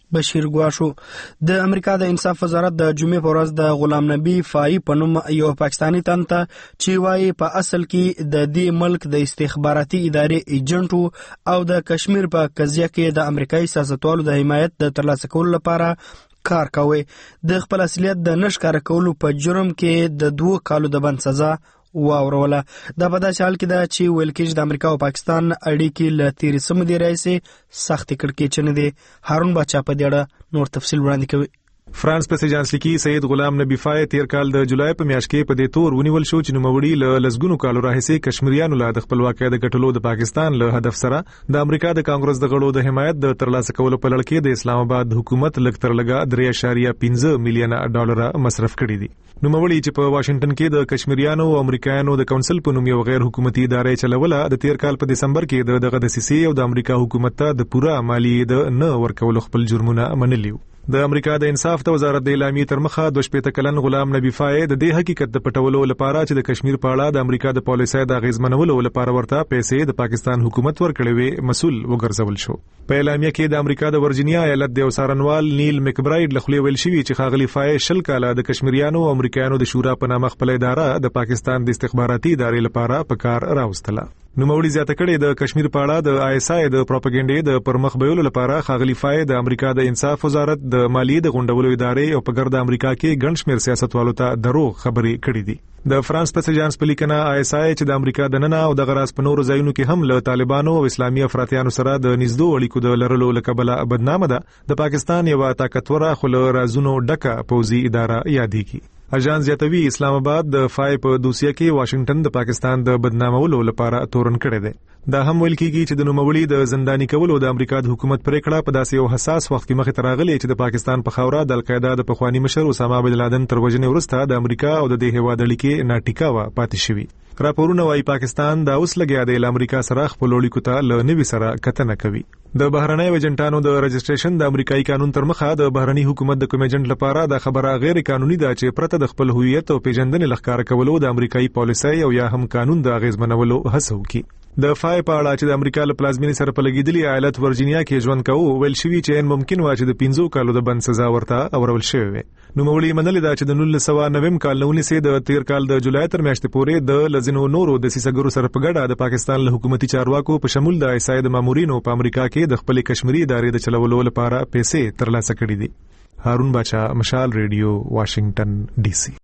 بشیر ګواشو. د امریکا د انصاف وزارت د جمعې په ورځ د غلام نبی فائی په نوم یو پاکستانی تن ته چې وايي په اصل کې د دې ملک د استخباراتي ادارې ایجنټ او د کشمیر په قضیه کې د امریکایي سیاستوالو د حمایت د ترلاسه کولو لپاره کار کوي. د خپل اصلیت د نشکاره کولو په جرم کې د دوه کالو د بند سزا واوروله. دا په داسې حال کې ده چې ویل کېږي د امریکا او پاکستان اړیکې له تېرې سمدې راهیسې سختې کړکېچنې دي. هارون باچا په دې اړه نور تفصیل وړاندې کوي. فرانس پریس ایجنس لیکي سید غلام نبی فائی تیر کال د جولای په میاشت کې په دې تور ونیول شو چې نوموړي له لسګونو کالو راهیسې کشمیریانو له خپلواکۍ د ګټلو د پاکستان له هدف سره د امریکا د کانګرس د غړو د حمایت د ترلاسه کولو په لړ کې د اسلام آباد حکومت لږ تر لږه درې اعشاریه پنځه میلیونه ډالر مصرف کړي دي. نوموړي چې په واشنگټن کې د کشمیریانو او امریکایانو د کونسل په نوم یو غیر حکومتي ادارې چلوله د تیر کال په دسمبر کې د دغه دسیسې او د امریکا حکومت ته د پوره مالی د نه ورکول خپل جرمونه منلیو. د امریکا د انصاف د وزارت د اعلامیې تر مخه دوه شپېته کلن غلام نبی فائی د دې حقیقت د پټولو لپاره چې د کشمیر په اړه د امریکا د پالیسۍ د اغیزمنولو لپاره ورته پیسې د پاکستان حکومت ورکړې وي مسؤل وګرځول شو. په اعلامیه کې د امریکا د ورجینیا ایالت د وسارنوال نیل مکبرایډ لخوا ویل شوی چې ښاغلي فائی شل کاله د کشمیریانو او امریکایانو د شورا په نامه خپل اداره د پاکستان د استخباراتي ادارې لپاره په کار راوستله. نوموړي زیاته کړې د کشمیر په اړه د آی اس آی د پروپاګاندا د پرمخ بیولو لپاره ښاغلي فائی د امریکا د انصاف وزارت د مالیې د غونډولو ادارې او په ګرد امریکا کې ګڼ شمېر سیاستوالو ته دروغ خبرې کړې دي. د فرانس پریس ایجنس په لیکنه آی اس آی چې د امریکا د ننه او د غراس په نورو ځایونو کې هم له طالبانو او اسلامي افراطیانو سره د نږدې اړیکو د لرلو لکبله بدنامه ده، د پاکستان یو طاقتوره خو له رازونو ډکه پوځي اداره یادېږي. اجان زیاتوي اسلام آباد د فائی په دوسیه کې واشنگټن د پاکستان د بدنامولو لپاره تورن کړی دی. دا هم ویل کېږي چې د نوموړي د زنداني کولو د امریکا د حکومت پریکړه په داسې یو حساس وخت کې مخې ته راغلې چې د پاکستان په خاوره د القاعده د پخوانی مشر اسامه بن لادن تر وژنې وروسته د امریکا او د دې هیواد اړیکې ناټیکاوه پاتې شوي. راپورونه وايي پاکستان دا اوس لګیا دی له امریکا سره خپل اړیکو ته له نوي سره کتنه کوي. د بهرنۍ ایجنټانو د رجسټریشن د امریکایي قانون تر مخه د بهرني حکومت د کوم ایجنټ لپاره د خبره غیر قانوني ده چې پرته د خپل هویت او پیژندنې لخوا کولو د امریکایي پالیسۍ او یا هم قانون د اغیزمنولو هڅه وکړي. د فائی په اړه چې د امریکا له پلازمینې سره په لګیدلي ایالت ورجینیا کې ژوند کوي ویل شوی چې ان ممکن و چې د پنځو کالو د بند سزا ورته اورول شوی وي. نوموړي منلې ده چې د نولس سوه نویم کال نه ونیسي د تیر کال د جولای تر میاشتې پورې د لزینو نورو د سیسګرو سره په ګډه د پاکستان له حکومتي چارواکو په شمول د ایسای د مامورینو په امریکا کې د خپل کشمیری ادارې د چلولو لپاره پیسې ترلاسه کړې دي. هارون باچا، مشال ریډیو، واشنگټن ډي سي.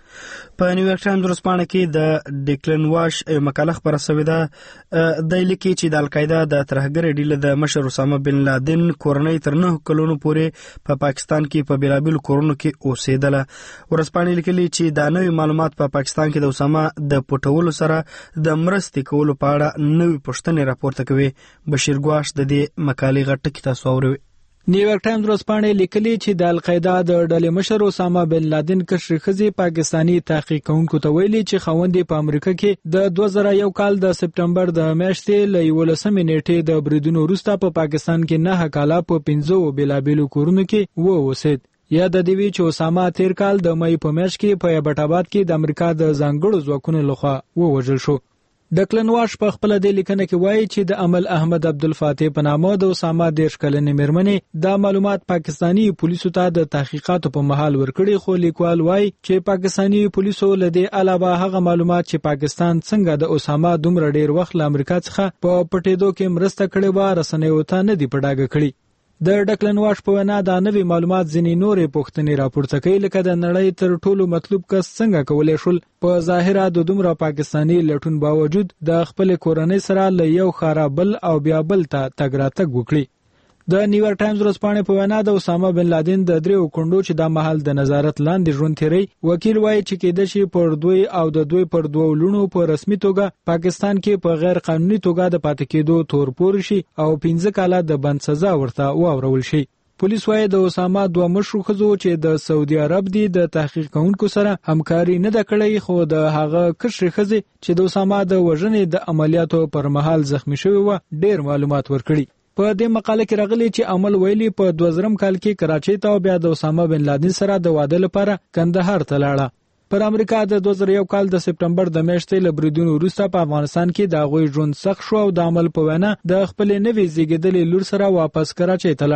په نیویارک ټایمز ورځپاڼه کې د ډیکلن واش مقاله خپره شوې ده. د لیکي چې د القاعده د ترهګر ډله د مشر اسامه بن لادن کورنۍ تر نه کلونو پورې په پا پاکستان کې په بیلابیلو کورونو کې اوسېدله. ورځپاڼې لیکلي چې دا نوې معلومات په پا پاکستان کې د اسامه د پټولو سره د مرستې کولو په اړه نوې پوښتنې راپورته کوي. بشیر ګواش د دې مقالې غټ ټکي تاسو واورئ. نیویارک ټایمز ورځپاڼې لیکلي چې د القاعده د ډلې مشر اسامه بن لادن کشر ښځې پاکستانی تحقیق کوونکو ته ویلي چې خاوند په امریکا کې د دوه زره یو کال د سپټمبر د میاشتې له یولسمې نیټې د بریدونو وروسته په پاکستان کې نه کاله په پنځو بیلابیلو کورونو کې و اوسېد. یا د دې وی چې اسامه تیر کال د مې په میاشت کې په ایبټ آباد کې د امریکا د ځانګړو ځواکونو لخوا ووژل شو. ډکلن واش په خپل د لیکنه کې وایي چې د عمل احمد عبدالفاتح په نامه د اسامه دیرش کلنې مېرمنې دا معلومات پاکستانی پولیسو ته د تحقیقاتو په محل ورکړي، خو لیکوال وایي چې پاکستانی پولیسو له دې علاوه هغه معلومات چې پاکستان څنګه د اسامه دومره ډیر وخت له امریکا څخه په پټېدو کې مرسته کړې و رسنیو ته نه دی په ډاګه کړي. د ډکلن واش په وینا دا نوې معلومات ځینې نورې پوښتنې راپورته کوي، لکه د نړۍ تر ټولو مطلوب کس څنګه کولی شول په ظاهره د دومره پاکستانی لټون باوجود د خپل کورنۍ سره له یو ښاره بل او بیا بل ته تګ راتګ وکړي. د نیویارک ټایمز ورځپاڼې په وینا د اسامه بن لادن د دریو کونډو چې د محل د نظارت لاندې ژوند تیری وکیل وایي چې کېدای شي پر دوی او د دوی پر دوه لونو په رسمي توګه پاکستان کې په غیر قانوني توګه د پاتې کېدو تور پور شي او پنځه کاله د بند سزا ورته واورول شي. پولیس وایي د اسامه دوه مشرو ښځو چې د سعودي عرب دي د تحقیق کوونکو سره همکاري نه ده کړې، خو د هغه کشرې ښځې چې د اسامه د وژنې د عملیاتو پر مهال زخمی شوې وه ډېر معلومات ورکړي. په دې مقاله کې راغلي چې عمل ویلي په دوه زرم کال کې کراچۍ ته او بیا د اسامه بن لادن سره د واده لپاره کندهار ته لاړه. پر امریکا د دوه زره یو کال د سپټمبر د میاشتې له بریدونو وروسته په افغانستان کې د هغوی ژوند سخت شو او د عمل په وینا د خپلې نوې زیږېدلې لور سره واپس کراچۍ ته لاړه.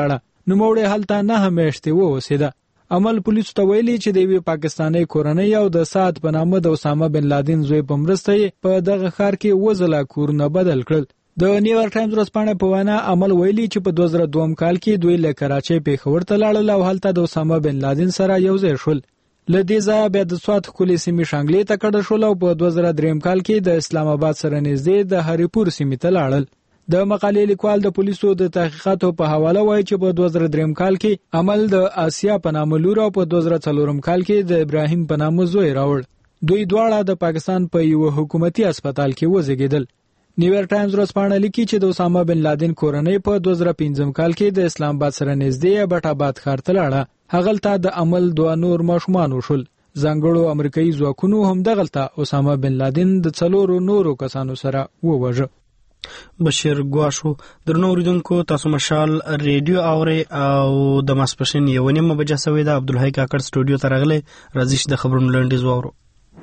نوموړی هلته نه میاشتې واوسېده. عمل پولیسو ته ویلي چې د یوې پاکستاني کورنۍ او د سعد په نامه د اسامه بن لادن زوی په مرسته یې په دغه ښار کې اووه ځله کورونه بدل کړل. د نیویارک ټایمز ورځپاڼې په وینا عمل ویلي چې په دوه زره دوه کال کې دوی له کراچۍ پېښور ته لاړل او هلته د اسامه بن لادن سره یو ځای شول. له دې ځایه بیا د سوات ښکلې سیمې شانګلې ته کډه شول او په دوه زره درې کال کې د اسلام آباد سره نږدې د هریپور سیمې ته لاړل. د مقالې لیکوال د پولیسو د تحقیقاتو په حواله وایي چې په دوه زره درې کال کې عمل د آسیا په نامه لور او په دوه زره څلور کال کې د ابراهیم په نامه زوی راوړ. دوی دواړه د پاکستان په یو حکومتي هسپتال کې وزیږیدل. نیویارک ټایمز ورځپاڼه لیکي چې د اسامه بن لادن کورنۍ په دوه زره پنځم کال کې د اسلام آباد سره نږدې بټ آباد ښار ته لاړه. هغلته د عمل دوه نور ماشومان وشول. ځانګړو امریکایي ځواکونو هم دغلته اسامه بن لادن د څلورو نورو کسانو سره ووژه. بشیر ګواشو درنو اوریدونکو تاسو مشال ریډیو اوري او د ماسپښین یو نیمه بجه سوي د عبدالحی کاکړ سټوډیو ته راغلی. راځي چې د خبرونو لنډیز واورو.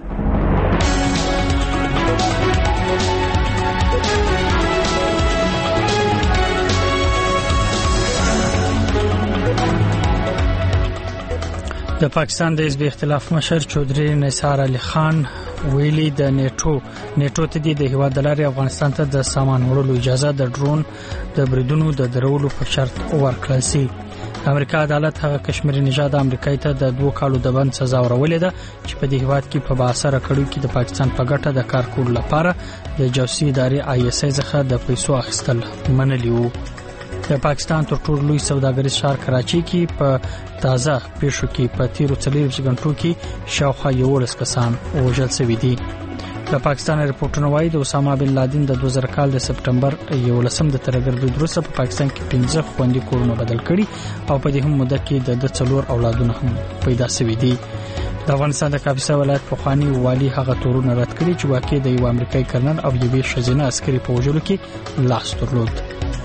د پاکستان د حزب اختلاف مشر چودري نثار علي خان ویلي د نیټو نیټو ته د هیواد د لارې افغانستان ته د سامان وړلو اجازه د ډرون د بریدونو د درولو په شرط ورکړل شي. امریکا عدالت هغه کشمیري نژاد امریکایي ته د دوه کالو د بند سزا ورولې ده چې په دې هیواد کې په باثره کړیو کې د پاکستان په ګټه د کار کولو لپاره د جاسوسي ادارې آی اس آی څخه د پیسو اخیستل منلي وو. د پاکستان تر ټولو لوی سوداګریز ښار کراچۍ کې په تازه پیښو کې په تیرو څلوېښتو غنټو کې شاوخوا یوولس کسان وژل شوي دي. د پاکستان رپورټونه وايي د اسامه بن لادن د دوه زره کال د سپټمبر یولسم د ترګردو وروسته په پاکستان کې پنځه خوندي کورونه بدل کړي او په دې هم موده کې د څلور اولادونه هم پیدا شوي دي. د افغانستان د کاپیسا ولایت پخوانی والی هغه تورونه رد کړي چې واقع د یو امریکایي کرنل او یوې ښځینه عسکري په وژلو کې لاس درلود.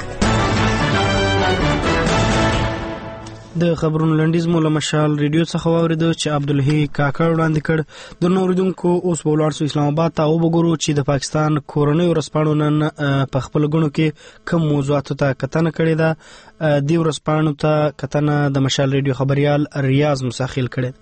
د خبرونو لنډیز مو له مشال ریډیو څخه واوریدو چې عبدالحی کاکړ وړاندې کړ. د نوریدونکو اوس په ولاړ سو اسلام آباد ته وګورو چې د پاکستان کورنۍ ورځپاڼو نن په خپل غونو کې کوم موضوعاتو ته کتنه کړې ده. دی ورځپاڼو ته کتنه د مشال ریډیو خبريال ریاض مساخیل کړي.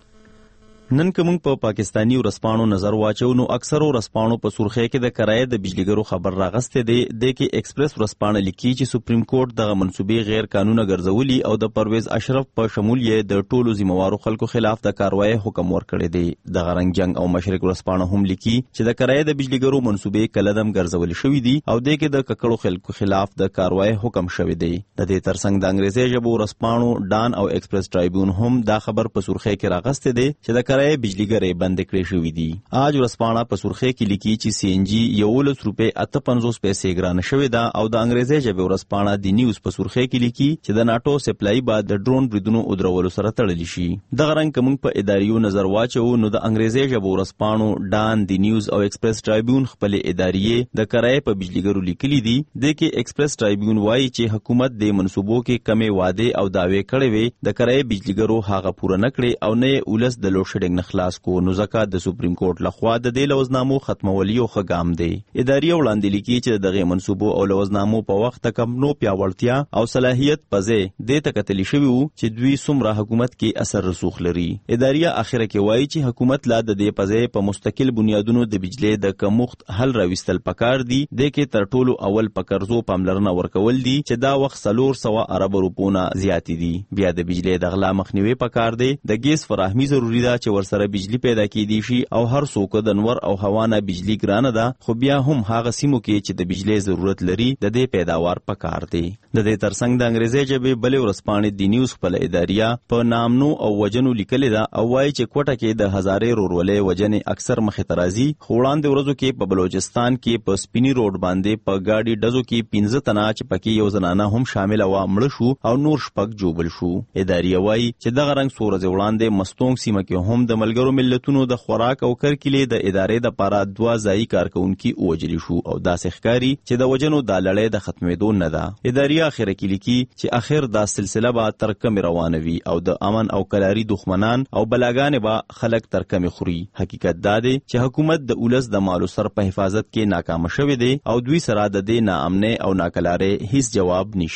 نن کوم په پاکستانی ورځپاڼو نظر واچو نو اکثرو ورځپاڼو په سرخی کې د کرایه د بجلیګرو خبر راغسته دی. د کې ایکسپریس ورځپاڼه لیکي چې سپریم کورټ دغه منسوبې غیر قانوني ګرځولي او د پرویز اشرف په شمول یې د ټولو ذمہوارو خلکو خلاف د کاروایی حکم ورکړی دی. د غرنګ جنگ او مشرق ورځپاڼه هم لیکي چې د کرایه د بجلیګرو منسوبې کلدم ګرځول شوې دي او د کې د ککړو خلکو خلاف د کاروایی حکم شوی دی. د دې ترڅنګ د انګریزي ژبو ورځپاڼو ډان او ایکسپریس ټرایبیون هم دا خبر په سرخی کې راغسته دی چې د کرایه بجلیګرې بند کړې شوې دي. آج ورځپاڼه په سرخی کې لیکي چې سی ان جی یولس روپۍ اته پنځوس پیسې ګرانه شوې ده او د انګریزي ژبې ورځپاڼه د نیوز په سرخی کې لیکي چې د ناټو سپلای بعد د ډرون بریدونو او درولو سره تړلی شي. د غرنګ کوم په اداریو نظر واچو نو د انګریزي ژبې ورځپاڼو ډان د نیوز او ایکسپریس ټرایبیون خپل اداریې د کرایه په بجلیګرو لیکلي دي. د کې ایکسپریس ټرایبیون وایي چې حکومت د منصوبو کې کمې وعده او داوی کړې وي د کرایه بجلیګرو هغه پوره نکړي او نه ولس د لوډ شیډینګ نه خلاص کو نو ځکه د سپریم کورټ لخوا د دې لوزنامو ختمولي او خګام دی. اداري وړاندې لیکي چې دغه منصوبو او لوزنامو په وخت کم نو پیاوړتیا او صلاحیت پځې د تکتلی شوی وو چې دوی څومره حکومت کې اثر رسوخ لري. اداري اخره کې وایي چې حکومت لا د دې پځې په مستقل بنیادونو د بجلی د کمښت حل راوستل پکار دي. د کې تر ټولو اول پکرزو پاملرنه ورکول دي چې دا وخت سلور سوا ارب روپونه زیات دي. بیا د بجلی د غلا مخنیوي پکار دی. د ګیس فراهمي ضروری ده چې ورسره بجلی پیدا کیدي شي او هر څوک د نور او هوا نه بجلی ګرانه ده خو بیا هم هغه سیمو کې چې د بجلی ضرورت لري د دې پیداوار پکار دی. د دې ترڅنګ د انګریزي ژبې بلې ورځپاڼې د نیوز خپل اداریه په نامنو او وجنو لیکلې ده او وایي چې کوټه کې د هزارې رورولې وجنې اکثر مخې ته راځي. خو وړاندې ورځو کې په بلوچستان کې په سپینی روډ باندې په ګاډي ډزو کې پنځه تنه چې پکې یو زنانه هم شامل و مړه شو او نور شپږ جوبل شو. اداریه وایي چې دغه رنګ سورځ وړاندې مستونګ سیمه کې هم د ملګرو ملتونو د خوراک او کرکلې د ادارې د پاره دوا ځای کارکونکي اوجلی شو او داسې ښکاری چې د وجنو د لړۍ د ختمېدو نه ده. ادارې اخر کې لیکي چې اخر دا سلسله به تر کم روانوي او د امن او کلاري دښمنان او بلاګانې به خلک تر کم خوري. حقیقت دا دی چې حکومت د اولس د مالو سر په حفاظت کې ناکام شوی دی او دوی سره د دې ناامنۍ او ناکلارۍ هیڅ جواب نشته.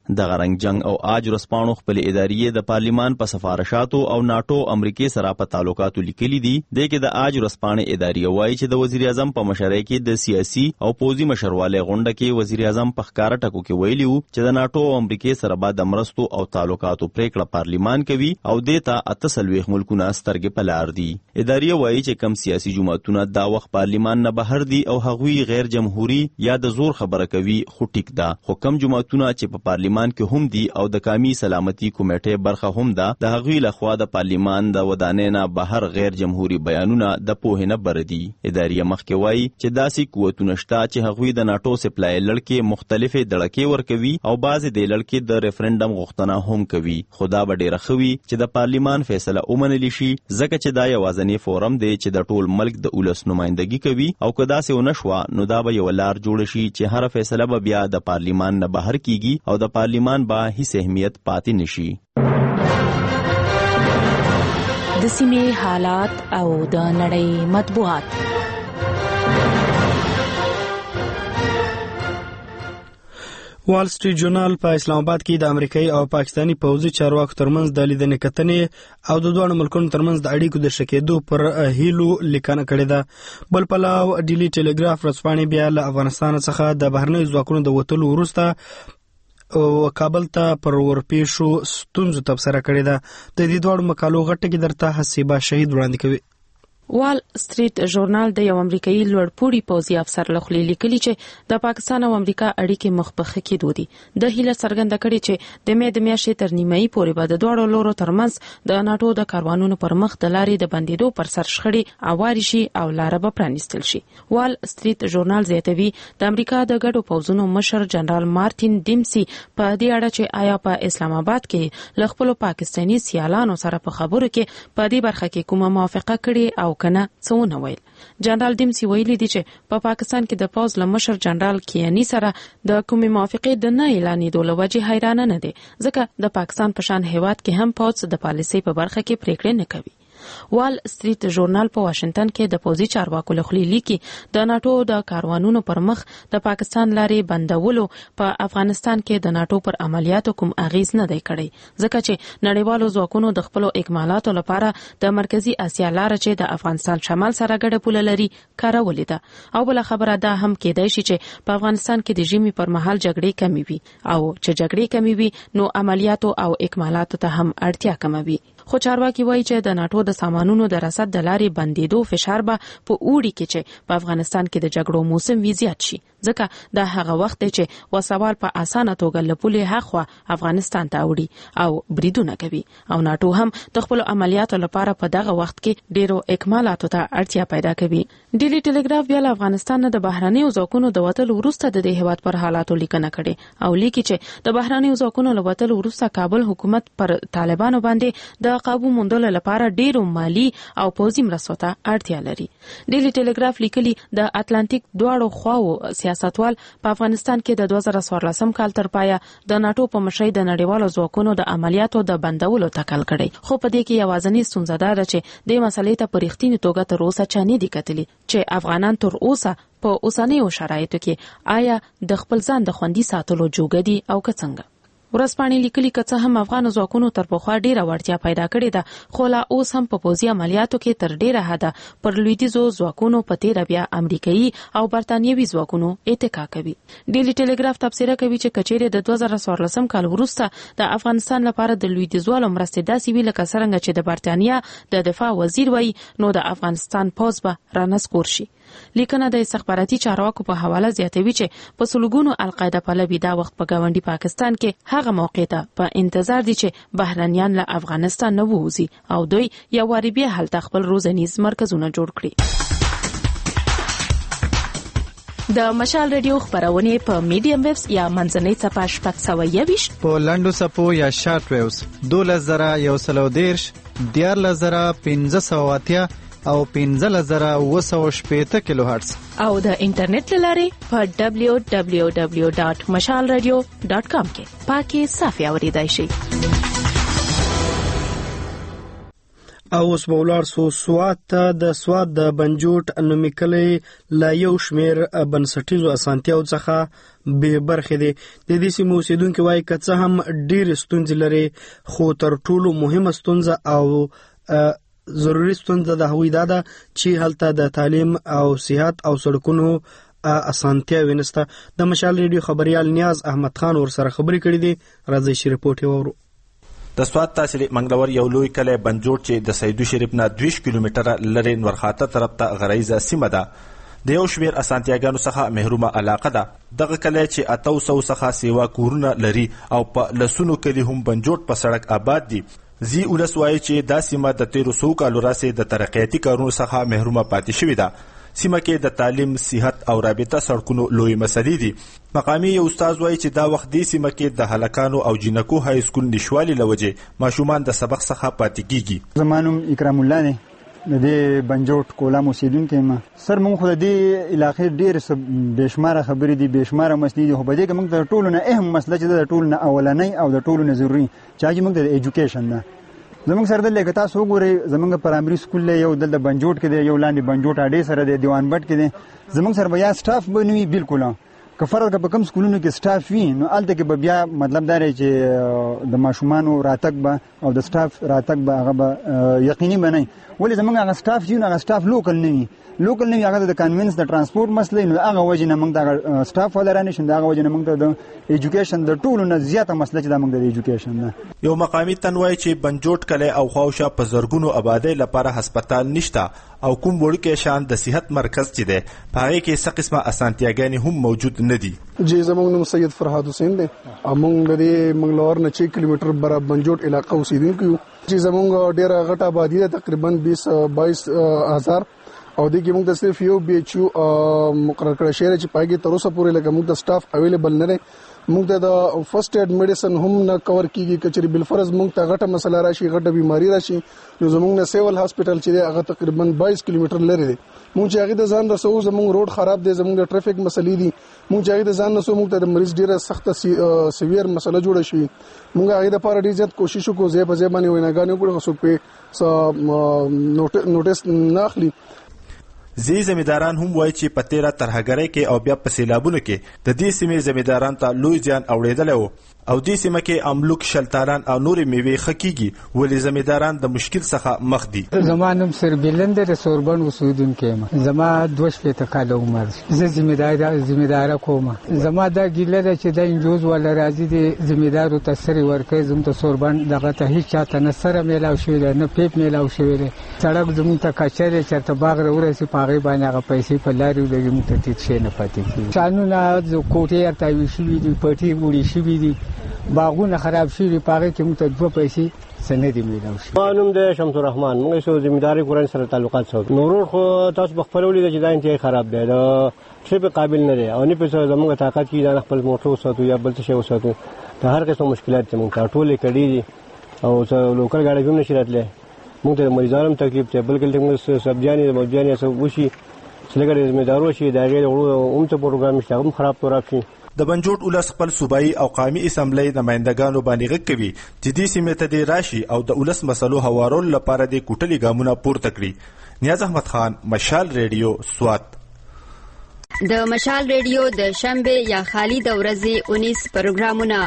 د غرنګ جنگ او آج ورسپانو خپل ادارې د پارلیمان په سفارشاتو او ناتو امریکای سره په تعلقاتو لیکلي دي د کې د آج ورسپانې ادارې وایي چې د وزیر اعظم په مشرۍ کې د سیاسي او پوځي مشرواله غونډه کې وزیر اعظم په ښکارا ټکو کې ویلي وو چې د ناتو او امریکای سره به د مرستو او تعلقاتو پریکړه پارلیمان کوي او دیتا اتسلويخ ملکونه سترګې په لار دي. ادارې وایي چې کم سیاسي جماعتونه دا وخت پارلیمان نه بهر دي او هغوی غیر جمهوریت یا د زور خبره کوي خو ټیک ده. خو کم جماعتونه چې په پارلیمان کې هم دي او د قومي سلامتي کمیټې برخه هم ده د هغوی لخوا د پارلیمان د ودانې نه بهر غیر جمهوریت بیانونه د پوهې نه بر دي. ادارې مخکې وایي چې داسې قوتونه شته چې هغوی د ناتو سپلای لړکې مختلفې دړکې ورکوي او بعضې د لړکې د ریفرنډم غوښتنه هم کوي. خو دا به ډېره ښه وي چې د پارلیمان فیصله ومنل شي ځکه چې دا یوازینی فورم دی چې د ټول ملک د ولس نمائندګي کوي او که داسې ونه شوه نو دا به یو لار جوړ شي چې هر فیصله به بیا د پارلیمان نه بهر کیږي او د پارلیمان به هیڅ اهمیت پاتې نشي. د سیمې حالات او د نړۍ مطبوعات. وال سټریټ جورنال په اسلام آباد کې د امریکایي او پاکستاني پوځي چارواکو ترمنځ د لیدنې کتنې او د دوه ملکونو ترمنځ د اړیکو د شکېدو پر هیلو لیکنه کړې ده. بل پلاو ډیلی ټیلیګراف ورځپاڼې بیا له افغانستان څخه د بهرنیو ځواکونو د وتلو وروسته او کابل ته پر ورپېښو ستونزو تبصره کړې ده. د دې دواړو مقالو غټه کې درته حسیبه شهید وړاندې کوي. وال سټریټ ژورنال د یو امریکایي لوړپوړي پوځي افسر لخوا لیکلي چې د پاکستان او امریکا اړیکې مخ په ښه کېدو دي. د هیله څرګنده کړې چې د مې د میاشتې تر نیمایي پورې به د دواړو لورو ترمنځ د ناتو د کاروانونو پر مخ د لارې د بندیدو پر سر شخړې اواري شي او لاره به پرانیستل شي. وال سټریټ ژورنال زیاتوي د امریکا د ګډو پوځونو مشر جنرال مارټین ډیمسي په دې اړه چې آیا په اسلام آباد کې له خپل پاکستاني سیالانو سره په خبرو کې په دې برخه کې کومه موافقه کړې او کنه څونه ویل. جنرال ډیمسي ویلي دي چې په پا پاکستان کې د پوز له مشر جنرال کیانی سره د کومې موافقې د نه اعلانېدو له وجې حیرانه نه دي ځکه د پاکستان په شان هیواد کې هم پوز د پالیسۍ په برخه کې پریکړې نه کوي. وال سټریټ ژورنال په واشنگټن کې د پوځي چارواکو لخوا لیکي د ناتو د کاروانونو پر مخ د پاکستان لارې بندولو په افغانستان کې د ناتو پر عملیاتو کوم اغیز نه دی کړی ځکه چې نړیوالو ځواکونو د خپل اکمالاتو لپاره د مرکزی اسیا لار چې د افغانستان شمال سره ګډه پوله لري کارولې ده. او بل خبره ده هم کېدای شي چې په افغانستان کې د ژمي پر مهال جګړې کمی وي او چې جګړې کمی وي نو عملیاتو او اکمالاتو ته هم اړتیا کموي. خو چارواکي وایي چې د ناتو د سامانونو د رسد د لارې بندیدو فشار به په اوړي کې چې په افغانستان کې د جګړو موسم وی زیات شي ځکه دا هغه وخت دی چې وسوال په اسانه توګه له پولې هاخوا افغانستان ته وړي او بریدونه کوي او ناتو هم د خپل عملیاتو لپاره په دغه وخت کې ډیرو اکمالاتو ته اړتیا پیدا کوي. ډیلی ټیلیګراف بیا له افغانستان نه د بهرنیو ځواکونو د وتلو وروسته د دې هیواد پر حالاتو لیکنه کړې او لیکي چې د بهرنیو ځواکونو له وتلو وروسته کابل حکومت پر طالبانو باندې د قابو موندلو لپاره ډیرو مالی او پوځي مرستو ته اړتیا لري. ډیلی ټیلیګراف لیکلي د اتلانتیک دواړو خواو سیاستوال په افغانستان کې د دوه زره څوارلسم کال تر پایه د ناتو په مشرۍ د نړیوالو ځواکونو د عملیاتو د بندولو تکل کړی. خو په دې کې یوازینی ستونزه دا ده چې د مسلې ته په رښتینې توګه تر اوسه چا نه دي کتلي چې افغانان تر اوسه په اوسنیو شرایطو کې آیا د خپل ځان د خوندي ساتلو جوګه دي او که څنګه. ورځپاڼې لیکلي که څه هم افغان ځواکونو تر پخوا ډیره وړتیا پیدا کړې ده خو لا اوس هم په پوځي عملیاتو کې تر ډیره حده پر لویدیځو ځواکونو په تیره بیا امریکایي او برتانیوي ځواکونو اتکا کوي. ډیلی ټیلیګراف تبصره کوي چې کچېرې د دوه زره څوارلسم کال وروسته د افغانستان لپاره د لویدیځوالو مرستې داسې وي لکه څرنګه چې د برتانیا د دفاع وزیر وایي نو د افغانستان پوځ به رانسکور شي. لیکنه د استخباراتي چارواکو په حواله زیاتوي چې په سلګونو القاعده پلوي دا وخت په گاونډي پاکستان کې هغه موقع ته په انتظار دي چې بهرنیان له افغانستان نه ووزي او دوی یو واری بیا هلته خپل روزنیز مرکزونه جوړ کړي. د مشال ریډیو خبرونه په میډیم ویوز یا منځنۍ صفحه شپږ سوه یویشت په لنډو صفحو یا شارټ ویوز دولس زره یو سل دیرش دیارلس زره پنځه سوه اتیا او پنځه زره اوه سوه شپېته کیلو هرتز او د انټرنیټ لارې په دبلیو دبلیو دبلیو ډاټ مشال رادیو ډاټ کام کې پاکي صافي اوریدای شي. او اوس به ولاړ سو سوات ته. د سوات د بنجوټ نومي کلی لا یو شمېر بنسټیزو اسانتیاو څخه بې برخې دی. د دې سیمې اوسېدونکي وایي که څه هم ډېرې ستونزې لري خو تر ټولو مهمه ستونزه او ضروري ستونزه د هغوی دا ده چې هلته د تعلیم او صحت او سړکونو اسانتیاوې نشته. د مشال ریډیو خبریال نیاز احمد خان ورسره خبرې کړې دي. راځئ چې رپورټ یې واورو. د سوات تحصیلي منګلور یو لوی کلی بنجوټ چې د سیدو شریف نه دویشت کیلومتره لرې نورخاته طرف ته غریزه سیمه ده د یو شمېر اسانتیاګانو څخه محرومه علاقه ده. دغه کلی چې اتو سو څخه سیوا کورونه لري او په لسونو کلي هم بنجوټ په سړک آباد دي. زی اولس وایي چې دا سیمه د تیرو څو کالو راهیسې د ترقیاتي کارونو څخه محرومه پاتې شوې ده. سیمه کې د تعلیم، صحت او رابطه سړکونو لوی مسلې دي. مقامی یو استاد وایي چې دا وخت دې سیمه کې د هلکانو او جنکو های سکول نشوالي له وجې ماشومان د سبق څخه پاتې کیږي. زمانم اکرام الله دی د دې بنجوټ کولام اوسیدونکی یم. سر مونږ خو د دې علاقې ډېر بېشماره خبرې دي، بېشماره مسلې دي، خو په دې کې مونږ د ټولو نه اهم مسله چې د ټولو نه اولنۍ او د ټولو نه ضروري چې هغه مونږ د ایجوکیشن ده. زمونږ سره دلته که تاسو وګورئ زمونږ پرایمري سکول دی یو دلته بنجوټ کې دی، یو لاندې بنجوټ اډې سره دی، دیوان بټ کې دی. زمونږ سره به یا سټاف به نه وي بالکل، که فرض په کوم سکولونو کې سټاف وي نو هلته کې به بیا مطلب دا دی چې د ماشومانو راتګ به او د سټاف راتګ به هغه به یقیني به نه وي. ولې زمونږ هغه سټاف چې نو هغه سټاف لوکل نه وي، لوکل نه وي، هغه د کنوینس د ترانسپورټ مسله نو هغه وجې نه موږ د سټاف ولا رانه شو، هغه وجې نه موږ د ایجوکیشن د ټولو نه زیاته مسله چې د موږ د ایجوکیشن ده. یو مقامی تنوای چې بنجوټ کلی او خواوشا په زرګونو آبادی لپاره هسپتال نشته او کوم وړوکی شان د صحت مرکز چې دی په هغې کې څه قسمه اسانتیاګانې هم موجود نه دي. جی زموږ نوم سید فرهاد حسین دی او موږ د دې منګلور نه چې کیلومتر بره بنجوټ علاقه اوسېدونکي یو چې زموږ ډېره غټه آبادي ده، تقریبا بیس بایس هزار او دې کې موږ د صرف یو بي ایچ یو مقرر کړی شوی چې پای کې تر اوسه پورې لکه موږ د سټاف اویلیبل نه دی. موږ ته د فرست ایډ میډیسن هم نه کور کیږي، کچري بالفرض موږ ته غټه مسله راشي، غټه بیماری راشي نو زموږ نه سیول هاسپټل چې دی هغه تقریبا بایس کیلومتر لري دی. موږ چې هغه د ځان رسو زموږ روډ خراب دی، زموږ د ټریفیک مسلې دي، موږ چې هغه د ځان رسو موږ ته د مریض ډیره سخت سیویر مسله جوړه شي. موږ هغه د لپاره ډیر زیات کوشش وکړو، زه په ځای باندې ویناګانې وکړو خو په نوټس نه اخلي. زی زمیداران هم وایي چې په تیره ترهګرۍ کې او بیا په سیلابونو کې د دې سیمې زمیداران ته لوی زیان اوړېدلی و او دې سیمه کې املوک، شلتالان او نورې میوې ښه کیږي، ولې زمیداران د مشکل څخه مخ دي. زما نوم سربیلند د سوربن اوسېدونکی یم. زما دوه شپېته کاله عمر دی. زه ذمهداره کوم. زما دا ګیله ده چې دا انجوز والا راځي د ذمهدارو ته سرې ورکوي. زموږ ته سوربن دغه ته هېڅ چاته نه سره میلاو شوی دی نه پیپ میلاو شوی دی. سړک زموږ ته کچه دی، چېرته باغ راورسي په هغې باندې هغه پیسې په لارې ولګي، موږ ته هېڅ شی نه پاتې کېږي. شانونه کوټې ارتاوي شوي دي، پټې وړي شوي دي، باغونه خراب شوي، په هغې کې موږ ته دوه پیسې څه نه دي میلاو شوي. ما نوم دی شمس الرحمن. موږ یې ذمهداري کورنۍ سره تعلقات ساتو. نو روډ خو تاسو په خپله ولیده چې دا انتهایي خراب دی، د ټریپ قابل نه دی او نه پې زموږ طاقت کېږي دا خپل موټر وساتو یا بل څه شی وساتو. د هر قسم مشکلات چې موږ ته ټولې کړي دي او لوکل ګاډي هم نشي راتلی. موږ ته د مریضانو هم تکلیف دی، بلکې موږ سبزیانې موجیانې څه وشي چې لږ د ذمهدارو شي د هغې د وړو هم څه پروګرام شته هم خراب خراب شي. د بنجوټ ولس خپل صوبایي او قومي اسمبلی نمایندګانو باندې غږ کوي چې دې سیمې ته دې راشي او د ولس مسلو هوارولو لپاره دې کوټلي ګامونه پورته کړي. نیاز احمد خان، مشال ریډیو، سوات. د مشال ریډیو د شنبه یا خالی د ورځې اونیس پروګرامونه: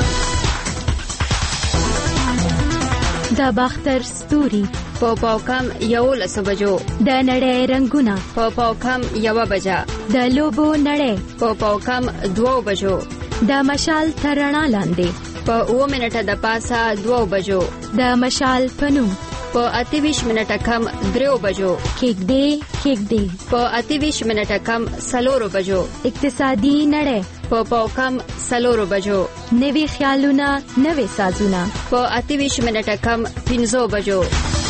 د باختر ستوري په پاوکم یو لسو بجو، د نړۍ رنگونه په پاوکم یو بجا، د لوبو نړۍ په پاوکم دو بجو، د مشال ترڼا لاندې په اوه منټه د پاسه دو بجو، د مشال پنوم په اتویش منټه کم دریو بجو، کېږدې کېږدې په اتویش منټه کم سلورو بجو، اقتصادي نړۍ په پاوکم سلورو بجو، نوي خیالونه نوي سازونه په اتویش منټه کم پنځو بجو.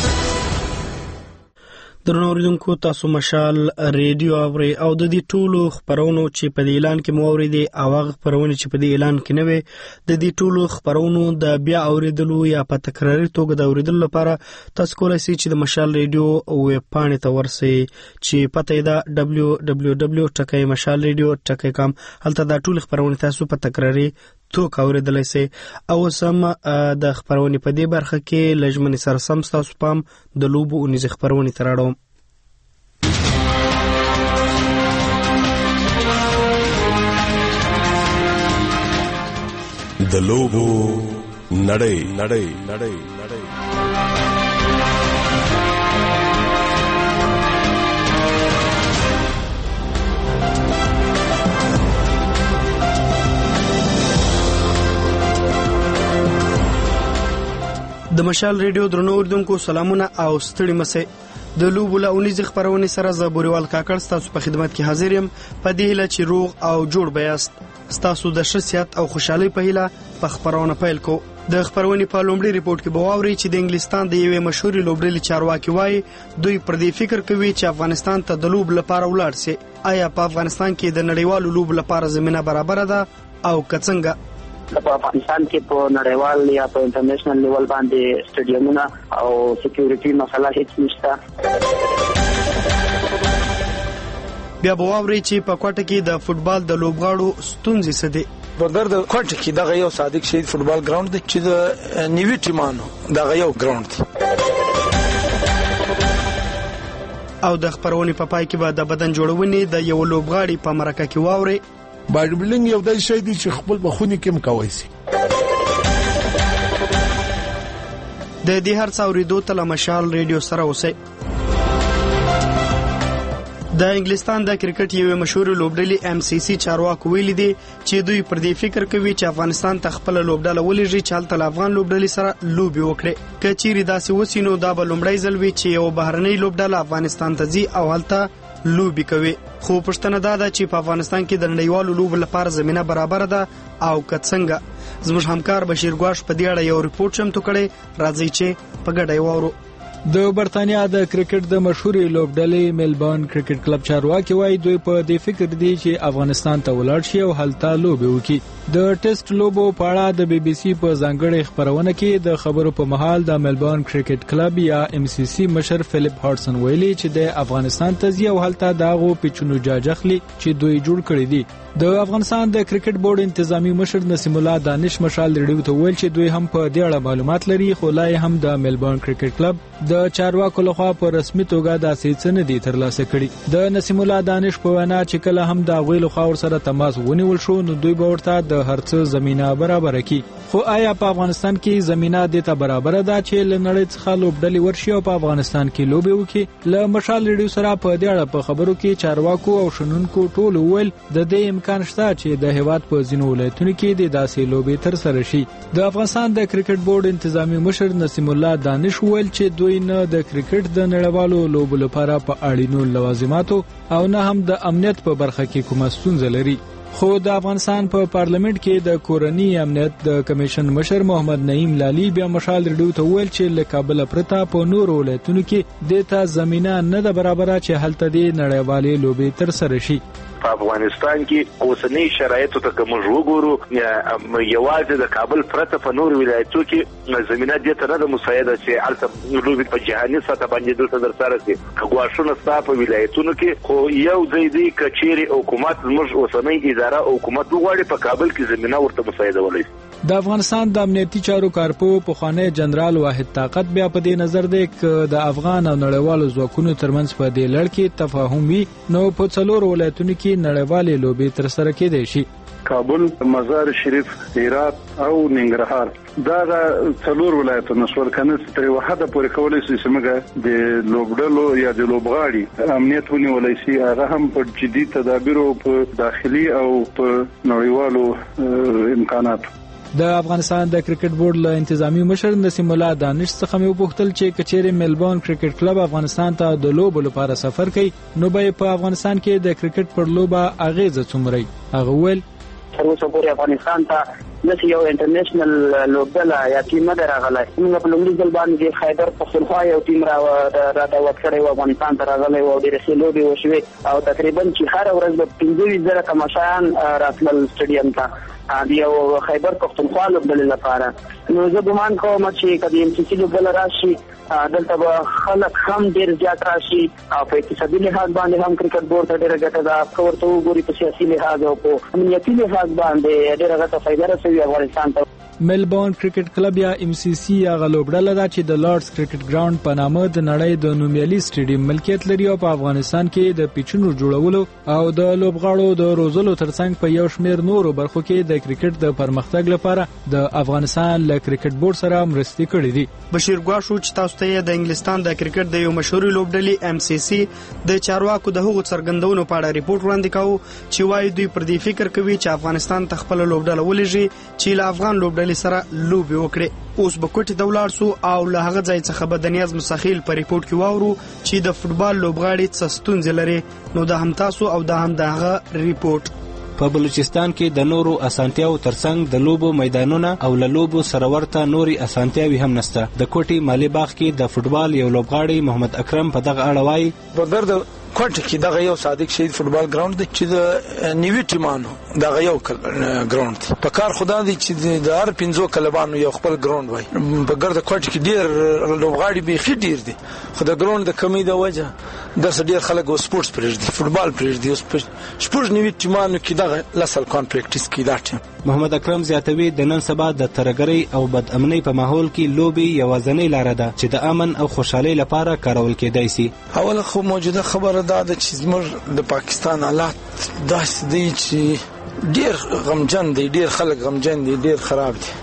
درنو اوریدونکو، تاسو مشال ریډیو اورئ او د دې ټولو خبرونو چې په دې اعلان کې مو اورېدې او هغه خبرونه چې په دې اعلان کې نه وې د دې ټولو خبرونو د بیا اورېدلو یا په تکراري توګه د اورېدلو لپاره تاسو کولی شئ چې د مشال ریډیو ویب پاڼې ته ورسئ چې پته یې ده ډبلیو ډبلیو ډبلیو ټکی مشال ریډیو ټکی کام. هلته دا ټولې خبرونه تاسو په تکراري توک اوریدلای سي او سم د خبرونې په دې برخه کې لجمن سره سم تاسو پام د لوبو اونیز خبرونې تراړم. د لوبو نړۍ نړۍ نړۍ نړۍ د مشال ریډیو درنو اوردونکو سلامونه او ستړي مسئ. د لوبو له اونیز خبرونې سره زبوريوال کاکړ ستاسو په خدمت کې حاضر یم. په دې هیله چې روغ او جوړ بیاست. ستاسو د شخصیت او خوشحالي په هیله په خبرونه پیل کو. د خبرونې په لومړي ریپورت کې بواوري چې د انګلستان د یوې مشهوري لوبډلې چارواکي وایي دوی پر دې فکر کوي چې افغانستان ته د لوب لپاره ولاړ شي. آیا په افغانستان کې د نړیوالو لوب لپاره زمينه برابر ده او کڅنګه؟ په افغانستان کې په نړیوال یا په انټرنیشنل لیول باندې سټیډیومونه او سکیورټي مسله هیڅ نشته. بیا بواوري چې په کوټه کې د فوتبال د لوبغاړو ستونزې څه دي. بغیر د کوټه کې دغه یو صادق شهید فوتبال ګراوند دی چې د نیوي ټیمانو دغه یو ګراوند دی. او د خبرونې په پای کې به د بدن جوړونې د یو لوبغاړي په مرکه کې واوري. باډي بلډینګ یو دای شی دی چې خپل بخونی کې مکوي سي. د دې هر څاوري دوه تل مشال ریډیو سره اوسئ. د انګلستان د کرکټ یوه مشهور لوبډلې ام سی سی چارواکو ویلي دي چې دوی پر دې فکر کوي چې افغانستان ته خپل لوبډله ولېږي چې هلته افغان لوبډلې سره لوبي وکړي. که چیرې داسې وسی نو دا به لومړی ځل وي چې یو بهرنۍ لوبډله افغانستان ته ځي او هلته لوبي کوي. خو پښتنه دا ده چې په افغانستان کې د نړیوالو لوبو لپاره زمينه برابر ده او که څنګه. زموږ همکار بشیر ګواش په دې اړه یو ریپورت چمتو کړی. راځي چې په ګډه یې واورو. د برتانیا د کرکټ د مشهوري لوبډلې میلبورن کرکټ کلب چارواکي وایي دوی په دې فکر دي چې افغانستان ته ولاړ شي او هلته لوبي وکړي. د ټیسټ لوبو په اړه د بي بي سي په ځانګړي خبرونه کې د خبرو په مهال د میلبورن کرکټ کلب یا ام سی سی مشر فلیپ هارټسن ویلي چې د افغانستان ته ځي او هلته داغو پیچونو جاجخلي چې دوی جوړ کړی دي. د افغانستان د کرکټ بورډ انتظامی مشر نسیم الله دانش مشال ریډیو ته ویل چې دوی هم په دې اړه معلومات لري خو لا هم د میلبورن کرکټ کلب د چارواکو لخوا په رسمي توګه داسې څه نه دي ترلاسه کړي. د نسیم الله دانش په وینا چې کله هم د غوی لخوا سره تماس ونیول شو نو دوی به ورته د هرڅه زمينه برابر کړي. خو آیا په افغانستان کې زمينه د ته برابر ده چې لنړۍ څخه لوبډلې ورشي او په افغانستان کې لوبي وکړي؟ ل مشال ریډیو سره په دې اړه په خبرو کې چارواکو او شنونکو ټول ویل د دې امکان شته چې د هیواد په ځینو ولایتونو کې د داسې لوبي تر سره شي. د افغانستان د کرکټ بورډ انتظامی مشر نسیم الله دانش ویل چې دوی نه د کرکټ د نړیوالو لوبو لپاره په اړینو لوازماتو او نه هم د امنیت په برخه کې کومه ستونزه لري. خو د افغانستان په پارلیمنت کې د کورنی امنیت د کمیشن مشر محمد نعیم لالی بیا مشال ریډیو ته ویل چې له کابل پرته په نور ولایتونو کې د تا زمينه نه د برابره چې هلته د نړیوالې لوبي تر سره شي. په افغانستان کې اوسنی شرایطو ته کوم وګورو یوازې د کابل پرته په نور ولایتونو کې زمينه دې ته نه مساعده چې البته لوبي په جهاني سطح باندې دلته در سره سي. کګواشونه ستا په ولایتونو کې خو یو ځای دی کچيري حکومت موږ اوسنی اداره او حکومت وغواړي په کابل کې زمينه ورته مساعده ولري. د افغانستان د امنیتي چارو کارپو پخوانی جنرال واحد طاقت بیا په دې نظر دی چې د افغان او نړیوالو ځواکونو ترمنځ په دې لړ کې تفاهم وي نو په څلور ولایتونو کې نړیوالې لوبي تر سره کېدای شي. کابل، مزار شریف، هرات او ننګرهار دا د څلور ولایتونو شول کنه تر وحده پورې کولای شي چې موږ د لوبډلو یا د لوبغاړي امنیت ونیولای شي. هغه هم په جدي تدابیر او په داخلي او په نړیوالو امکاناتو. د افغانستان د کرکټ بورډ له انتظامی مشر نسیم الله دانش څخه مې وپوښتل چې کچېرې میلبورن کرکټ کلب افغانستان ته د لوبو لپاره سفر کوي نو به په افغانستان کې د کرکټ پر لوبه اغیزه څومره؟ هغه ویل تر اوسه پورې افغانستان ته نس یو انټرنیشنل لوبډله یا ټیم نه راغلی. موږ په لومړي ځل باندې خیبر پختونخوا یو ټیم را راډاوت کړی و افغانستان ته راغلی و او ډېرې ښې لوبې وشوې او تقریبا چې هره ورځ به پنځه ویشت زره تماشایان راتلل سټیډیم ته. د یو خیبر پښتونخوا لوبډلې لپاره. نو زه ګمان کوم چې کله ام سی سی لوبډله راشي دلته به خلک هم ډېر زیات راشي او په اقتصادي لحاظ باندې هم کرکټ بورډ ته ډېره ګټه ده. که ورته وګوري په سیاسي لحاظ او په امنیتي لحاظ باندې ډېره ګټه فایده رسوي افغانستان ته. ملبورن کرکټ کلب یا ام سی سی هغه لوبډله ده چې د لارډز کرکټ ګراوند په نامه د نړۍ د نومیالي سټیډیم ملکیت لري او په افغانستان کې د پیچونو جوړولو او د لوبغاړو د روزلو ترڅنګ په یو شمېر نورو برخو کې د کرکټ د پرمختګ لپاره د افغانستان له کرکټ بورډ سره مرستې کړې دي. بشیر ګواښو چې تاسو ته د انګلستان د کرکټ د یو مشهور لوبډلې ام سی سی د چارواکو د هغو څرګندونو په اړه ریپورت وړاندې کاوه چې وايي دوی پر دې فکر کوي چې افغانستان ته خپل لوبډله ولېږي چې له افغان لوبډلې سره لوبي وکړي. اوس به کوټي د ولاړ سو او له هغه ځای څخه به د نیاز مساخیل په ریپورت کې واورو چې د فوتبال لوبغاړي څه ستونزې لري. نو دا هم تاسو او دا هم دغه ریپورت. په بلوچستان کې د نورو اسانتیاو ترڅنګ د لوبو میدانونه او له لوبو سره ورته نوري اسانتیاوي هم نشته. د کوټي مالی باغ کې د فوتبال یو لوبغاړي محمد اکرم په دغه اړه وایي بغیر د کوټي کې دغه یو صادق شهید فوتبال ګراوند دی چې د نیوي ټیمانو دغه یو ګراوند دی. په کار خدا دی چې د هر پنځو کلبانو یو خپل ګراوند وای. بغیر د کوټي کې ډیر لوبغاړي به خې ډیر دي خو د ګراوند د کمی د وجه د ډیر خلک او سپورتس پرېږدي فوتبال پرېږدي. اوس شپږ نیوي ټیمانو کې دغه لسل کان پریکټیس کوي. دا ټیم محمد اکرم زیاتوي د نن سبا د ترګرۍ او بد امنۍ په ماحول کې لوبي یوازنۍ لار ده چې د امن او خوشحالۍ لپاره کارول کېدای شي. اوله خو موجوده خبره ده چې زموږ د پاکستان حالات داسې دي چې ډیر غمجن دي ډیر خلک غمجن دي ډیر خراب دي.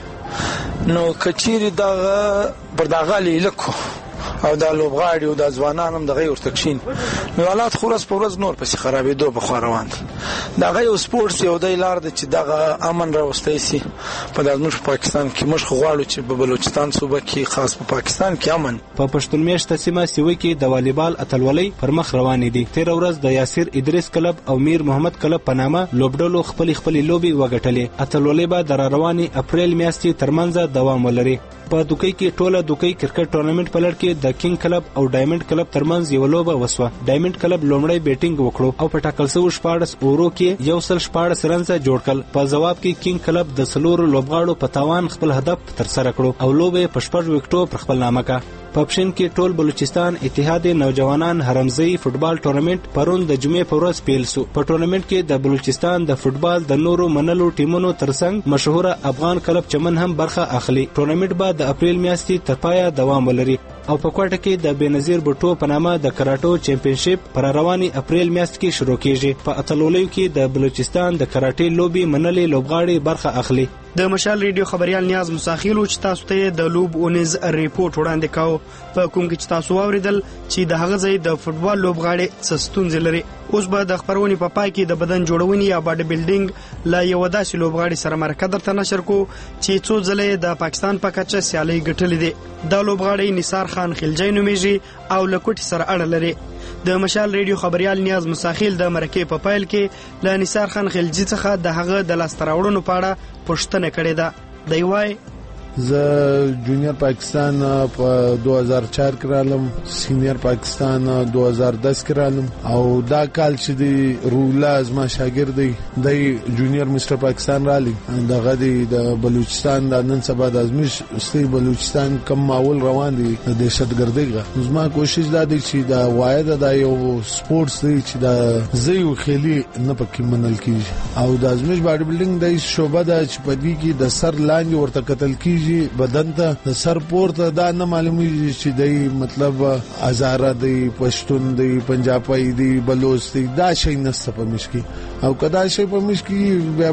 نو کچيري دغه پر دغه لیکو او دا لوبغاړي او دا ځوانان هم دغه ورتکشین نو حالات خورس په ورځ نور پسې خرابېدو په خوا روان دي. دغه یو سپورتس یو دی لار ده چې دغه امن راوستی سي په زموږ پاکستان کې. موږ خو غواړو چې په بلوچستان صوبه کې خاص په پاکستان کې امن. په پښتون میشته سیمه سیوي کې د والیبال اتلولۍ پر مخ روانې دي. تیر ورځ د یاسر ادریس کلب او میر محمد کلب په نامه لوبډلو خپل خپل لوبي وګټلې. اتلولۍ به د روانې اپریل میاشتې ترمنځ دوام ولري. په دوکۍ کې ټوله دوکۍ کرکټ ټورنمنت په لړ کې د کینګ کلب او ډایمنډ کلب ترمنځ یو لوبه وسوه. ډایمنډ کلب لومړی بیټینګ وکړو او په ټاکل شوی شپاړس اورو کې یو سل شپاړس رنز جوړ کړل. په جواب کې کینګ کلب د سلور لوبغاړو په تاوان خپل هدف تر سره کړو او لوبه په شپږ وکټو پر خپل نامه کړه. په پښین کې ټول بلوچستان اتحاد نوجوانان حرمزی فوتبال ټورنمنت پرون د جمعې په ورځ پیل شو. په ټورنمنت کې د بلوچستان د فوتبال د نورو منلو ټیمونو ترڅنګ مشهور افغان کلب چمن هم برخه اخلي. ټورنمنت به د اپریل میاشتې تر پایه دوام ولري او په کوټه کې د بنظیر بوټو په نامه د کراټو چمپionship پر رواني اپریل میاشت کې شروع کیږي. په اتلولیو کې د بلوچستان د کراټي لوبي منلي لوبغاړي برخه اخلي. د مشال ریډیو خبريال نیاز مساخیل چې تاسو ته د لوب اونیز ریپورت وړاندې کاوه په کوم کې تاسو واوریدل چې د هغه ځای د فوتبال لوبغاړي څه ستونزې لري. اوس به د خبرونې په پای کې د بدن جوړونې یا باډي بلډینګ لا یو داسې لوبغاړي سره مرکه درته نشر کو چې څو ځله د پاکستان په کچه سیالي ګټلې دي. دا لوبغاړي نثار خان خلجی نومیږي او لکوټي سره اړه لري. د مشال ریډیو خبريال نیاز مساخیل د مرکه په پایل کې ل نثار خان خلجی څخه د هغه د لاستراوړونو په اړه پوښتنه کړې ده. دی وای زه جونیئر پاکستان په دو هزار چار کې رالم، سینیئر پاکستان دو هزار دس کې رالم او دا کال چې دی رولا زما شاګرد دی د جونیئر مستر پاکستان رالی دغه دی د بلوچستان د نن سبا د ازمیش ستی بلوچستان کم ماحول روان دی د دهشتګردۍ. زما کوشش دا دی چې دا واحد دا یو سپورتس دی چې دا زیو خېلی نه پکې منل کیږي او د ازمیش باډي بلډینګ د شوبه د چپدی کې د سر لاندې ورته قتل کیږي بدن ته د سر پورته دا نه معلومي چې دی مطلب هزاره دی پښتون دی پنجابی دی بلوچ دی دا شي نسته په مشکی او کدا شي په مشکی بیا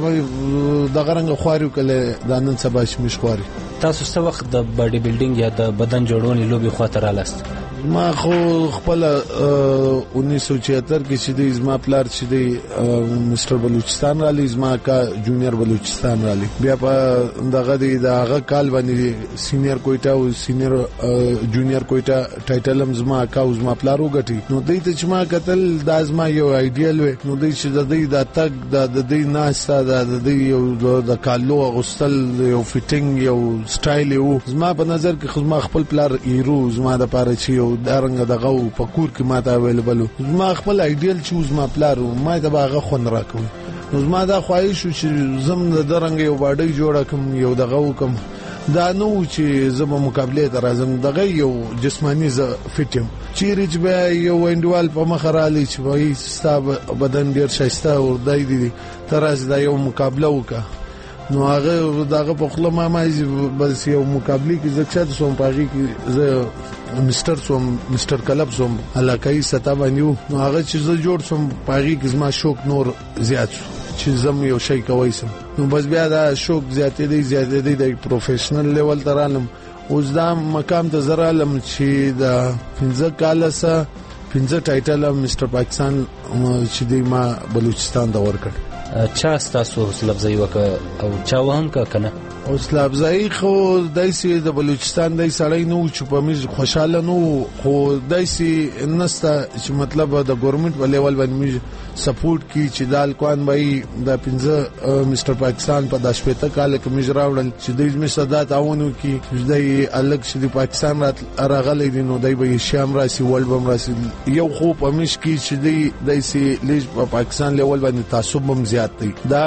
د غرنګ خواري کله د نن سبا شمش خواري. تاسو څه وخت د باډي بلډینګ یا د بدن جوړونې لوبي خاطر رالاست؟ ما خو خپل انیس سو چوهتر کې چې دی زما پلار چې دی مستر بلوچستان رالی زما کا جونیئر بلوچستان رالی بیا په دغه دی دغه کال باندې سینیئر کوټا او سینیئر جونیئر کوټا ټایټل هم زما کا او زما پلار وګټي. نو دوی ته چې ما قتل د ازما یو ایډیال و نو دوی چې د دوی د تک د دوی ناسا د دوی یو د کالو غسل یو فټینګ یو سټایل یو زما په نظر کې خو ما خپل پلار ایرو زما د پاره چې دارنګ دغه په کور کې ماته اویلیبل ما خپل ایډیال چوز ما پلار ما د باغه خون راکوي نو زما دا خواهش چې زم د درنګ یو باډي جوړه کوم یو دغه وکم دا نو چې زما مقابله ته راځم دغه یو جسمانی ز فټم چیرې چې به یو انډوال په مخ رالی چې وایي ستاب بدن ډیر شایسته او دای دي ترڅ دا یو مقابله وکا نو هغه دغه په خپل ما ما بس یو مقابله کې زکشت سوم پاږي کې زه مستر سوم مستر کلب سوم علاقائی ستا باندې نو هغه چې زه جوړ سوم پاږي کې زما شوق نور زیات شو چې زم یو شي کوي سم نو بس بیا دا شوق زیاتې دی زیاتې دی د پروفیشنل لیول ترالم اوس دا مقام ته زرالم چې دا پنځه کال سره پنځه ټایټل مستر پاکستان چې دی ما بلوچستان دا ورکړ چا ستاسو حوصله افزایی وکړه او چا وهم کا کنه حوصله افزایی خو دایسي د بلوچستان دای سړی نو چې په میز خوشاله نو خو دایسي نستا چې مطلب د ګورنمنت په لیول باندې سپورټ کی چې دال کوان بای د پنځه مستر پاکستان په د شپته کال کې میز راوړل چې دای می صدا تعاونو کی دای الګ چې د پاکستان راغلی دي نو دای به شام راسي ورلد بم راسي یو خو په میش کی چې دای دایسي لیج په پاکستان لیول باندې تعصب هم زیات دی دا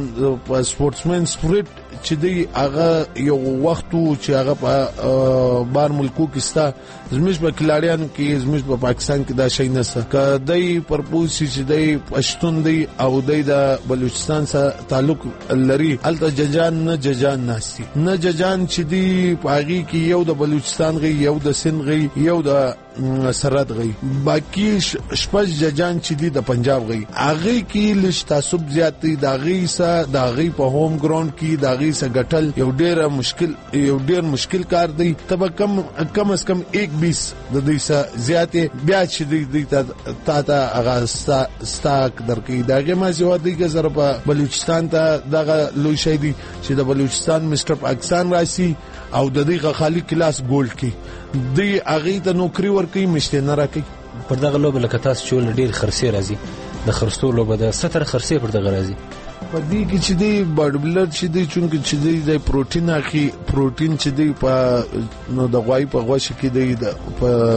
سپورټسمن سپریټ چې دی هغه یو وخت چې هغه په بار ملکو کې ستا زموږ په کلاړیانو کې زموږ په پاکستان کې دا شي نسته کدی پرپوز چې دی پښتون دی او دی د بلوچستان سره تعلق لري الته ججان نه ججان ناسي نه ججان چې دی پاغي کې یو د بلوچستان غي یو د سند غي یو د سرحد غي باقی شپږ ججان چې دی د پنجاب غي هغه کې لږ تعصب زیات دی دا غي سره دا غي په هوم ګراوند کې دا غي سره ګټل یو ډیر مشکل یو ډیر مشکل کار دی تب کم کم از کم یک بیس د دې سره زیات بیا چې دی تا تا هغه ستاک درکې داګه ما سیوا دی کې زره په بلوچستان ته دغه لوی شي دی چې د بلوچستان مستر پاکستان راشي او د دې خالي کلاس ګولډ کې دی هغه ته نوکری ورکړي مشته نه راکړي پر دغه لوب لکه تاسو چې ډیر خرسي راځي د خرڅو لوب د ستر خرسي پر دغه راځي په دې کې چې دی باډ بلډ چې دی چونکه چې دی د پروتین اخی پروتین چې دی په نو د غوای په غوښه کې دی د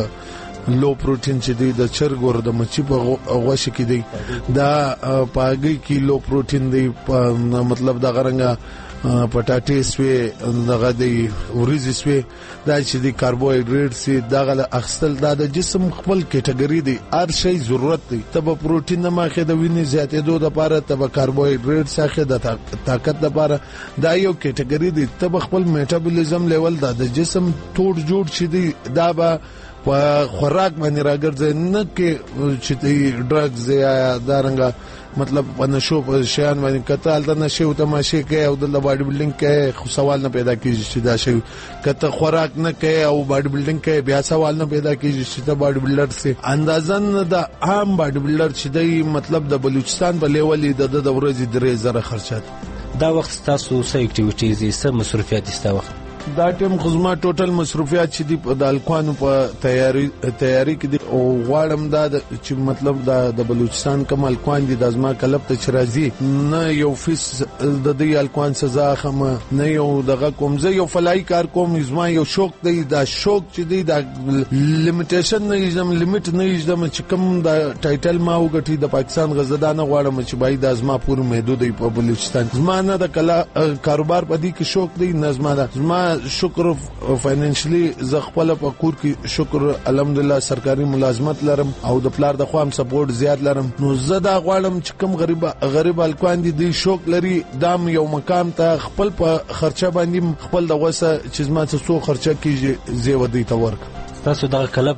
په لو پروتین چې دی د چرګ ور د مچي په غوښه کې دی دا پاګي کې لو پروتین دی مطلب دا غرنګ پټاټې سوي دغه دی اوریز سوي دا چې دی کاربوهایډریټ سي دغه اخستل دا د جسم خپل کټګوري دی هر شی ضرورت دی تب پروتین نه ماخه د وینې زیاتېدو لپاره تب کاربوهایډریټ ساخه د طاقت لپاره دا یو کټګوري دی تب خپل میټابولیزم لیول دا د جسم ټوټ جوړ شي دی دا به په خوراک باندې راګرځي نه کې چې دی ډرګز یا دارنګه مطلب پنشو په شیان باندې کته الته نشي او تماشې کوي او د باډي بلډینګ کوي خو سوال نه پیدا کیږي چې دا شی کته خوراک نه کوي او باډي بلډینګ کوي بیا سوال نه پیدا کیږي چې دا باډي بلډر سي اندازن د عام باډي بلډر چې دی مطلب د بلوچستان په لیول د د ورځې درې زره خرچات دا وخت تاسو سې اکټیویټیز یې سم مصرفيات استا وخت دا ټیم خدمه ټوټل مصرفيات چې دی په دالکوانو په تیاری تیاری کې دي او غواړم دا چې مطلب دا د بلوچستان کمال کوان دي د ازما کلب ته چرازي نه یو فیس د دې الکوان سزا خم نه یو دغه کوم زه یو فلای کار کوم ازما یو شوق دی دا شوق چې دی دا لیمیټیشن نه یزم لیمیټ نه یزم چې کوم دا ټایټل ما وګټي د پاکستان غزدانه غواړم چې بای د ازما پور محدود دی په بلوچستان ازما نه د کلا کاروبار په دې کې شوق دی نظم دا ازما شکر فاینانشلی ز خپل په کور کې شکر الحمدلله سرکاري ملازمت لرم او د پلار د خوام سپورټ زیات لرم نو زه دا غواړم چې کم غریب غریب الکوان دي د شوق لري دام یو مقام ته خپل په خرچه باندې خپل د غوسه چې زما څه سو خرچه کیږي زی ودی ته ورک تاسو دا کلب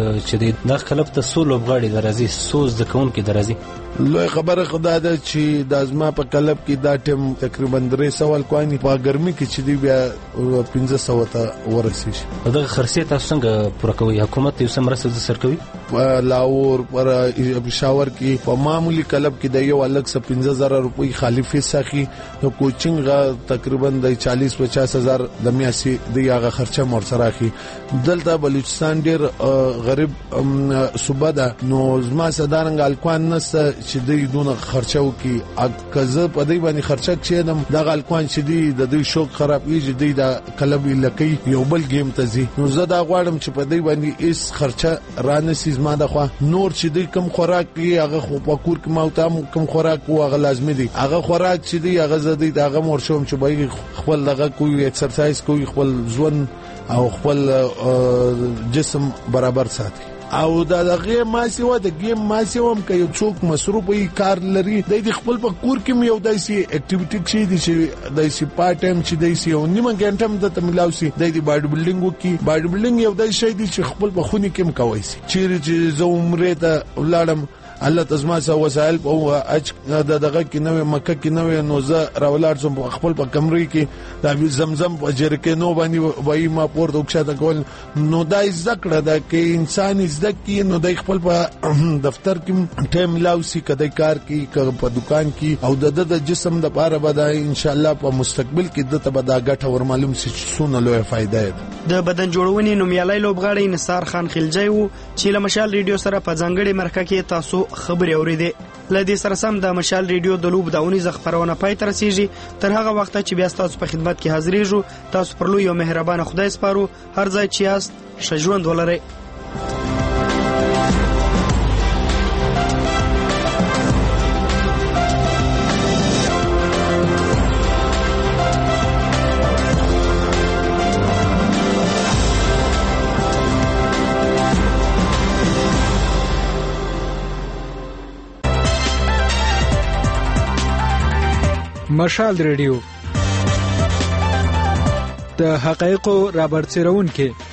چې دا کلب ته سولو غاړي درازي سوز د کون کې درازي لوی خبره خدا ده چې د ازما په کلب کې دا ټیم تقریبا درې سوال کوانی په ګرمي کې چې دی بیا پنځه سو ته ورسي شي دا خرڅه تاسو څنګه پوره کوي حکومت یې سم رسد سر کوي لاور پر پېښور کې په معمولی کلب کې د یو الګ څه پنځه زره روپۍ خالی فیس ساخي نو کوچینګ تقریبا د چالیس پچاس هزار د میاسي دی هغه خرچه مور سره اخی دلته بلوچ بلوچستان ډیر غریب صوبه ده، نو زما صدارنګ الکوان نسته چې دوی دونه خرچه وکي. اګه په دې باندې خرچه کړم د الکوان چې دی د دوی شوق خرابېږي، دوی د کلب لکې یو بل گیم ته ځي. نو زه دا غواړم چې په دې باندې هیڅ خرچه رانسي زما د خوا. نور چې دوی کم خوراک کوي هغه خو په کور کې ما ته کم خوراک او هغه لازمي دي. هغه خوراک چې دی هغه زدي دغه مور شوم چې به خپل دغه کوي ایکسرسایز کوي، خپل ژوند او خپل جسم برابر ساتي. او دا دغه ماسي و د گیم ماسي هم کوي څوک مصروفي کار لري د خپل په کور کې یو داسي اکټیویټي چې دي چې داسي پارت ټایم چې داسي او نیمه ګنټه هم د تملاوسي د باډي بلډینګ وکي. باډي بلډینګ یو داسي شی دی چې خپل په خوني کې کوي چې چې زه عمره ته ولاړم الله تزما سه وسایل او اج د دغه کې نوې مکه کې نوې نوزه راولار سم خپل په کمرې کې د زمزم په جرکه نو باندې وای ما پورته وکړه کول. نو دا ذکر ده کې انسان زدکی نو د خپل په دفتر کې ټایم لاوسی کده کار کې په دکان کې او د د جسم د پاره به ان شاء الله په مستقبل کې د تبدا غټه ور معلوم سي سونه لوی فائدہ ده. د بدن جوړونې نومیالي لوبغاړی نثار خان خلجی وو چې له مشال ریډیو سره په ځانګړي مرکه کې تاسو خبري اورېده. لدې سره سم د مشال ریډیو د لوب داونی زغفرونه پای تر رسیږي. تر هغه وخت چې بیا تاسو په خدمت کې حاضرېږو. تاسو پر لوی او مهربان خدای سپارو. هر ځای چې یاست ښه ژوند ولرئ. مشال ریډیو د حقایقو رابرسېرونکو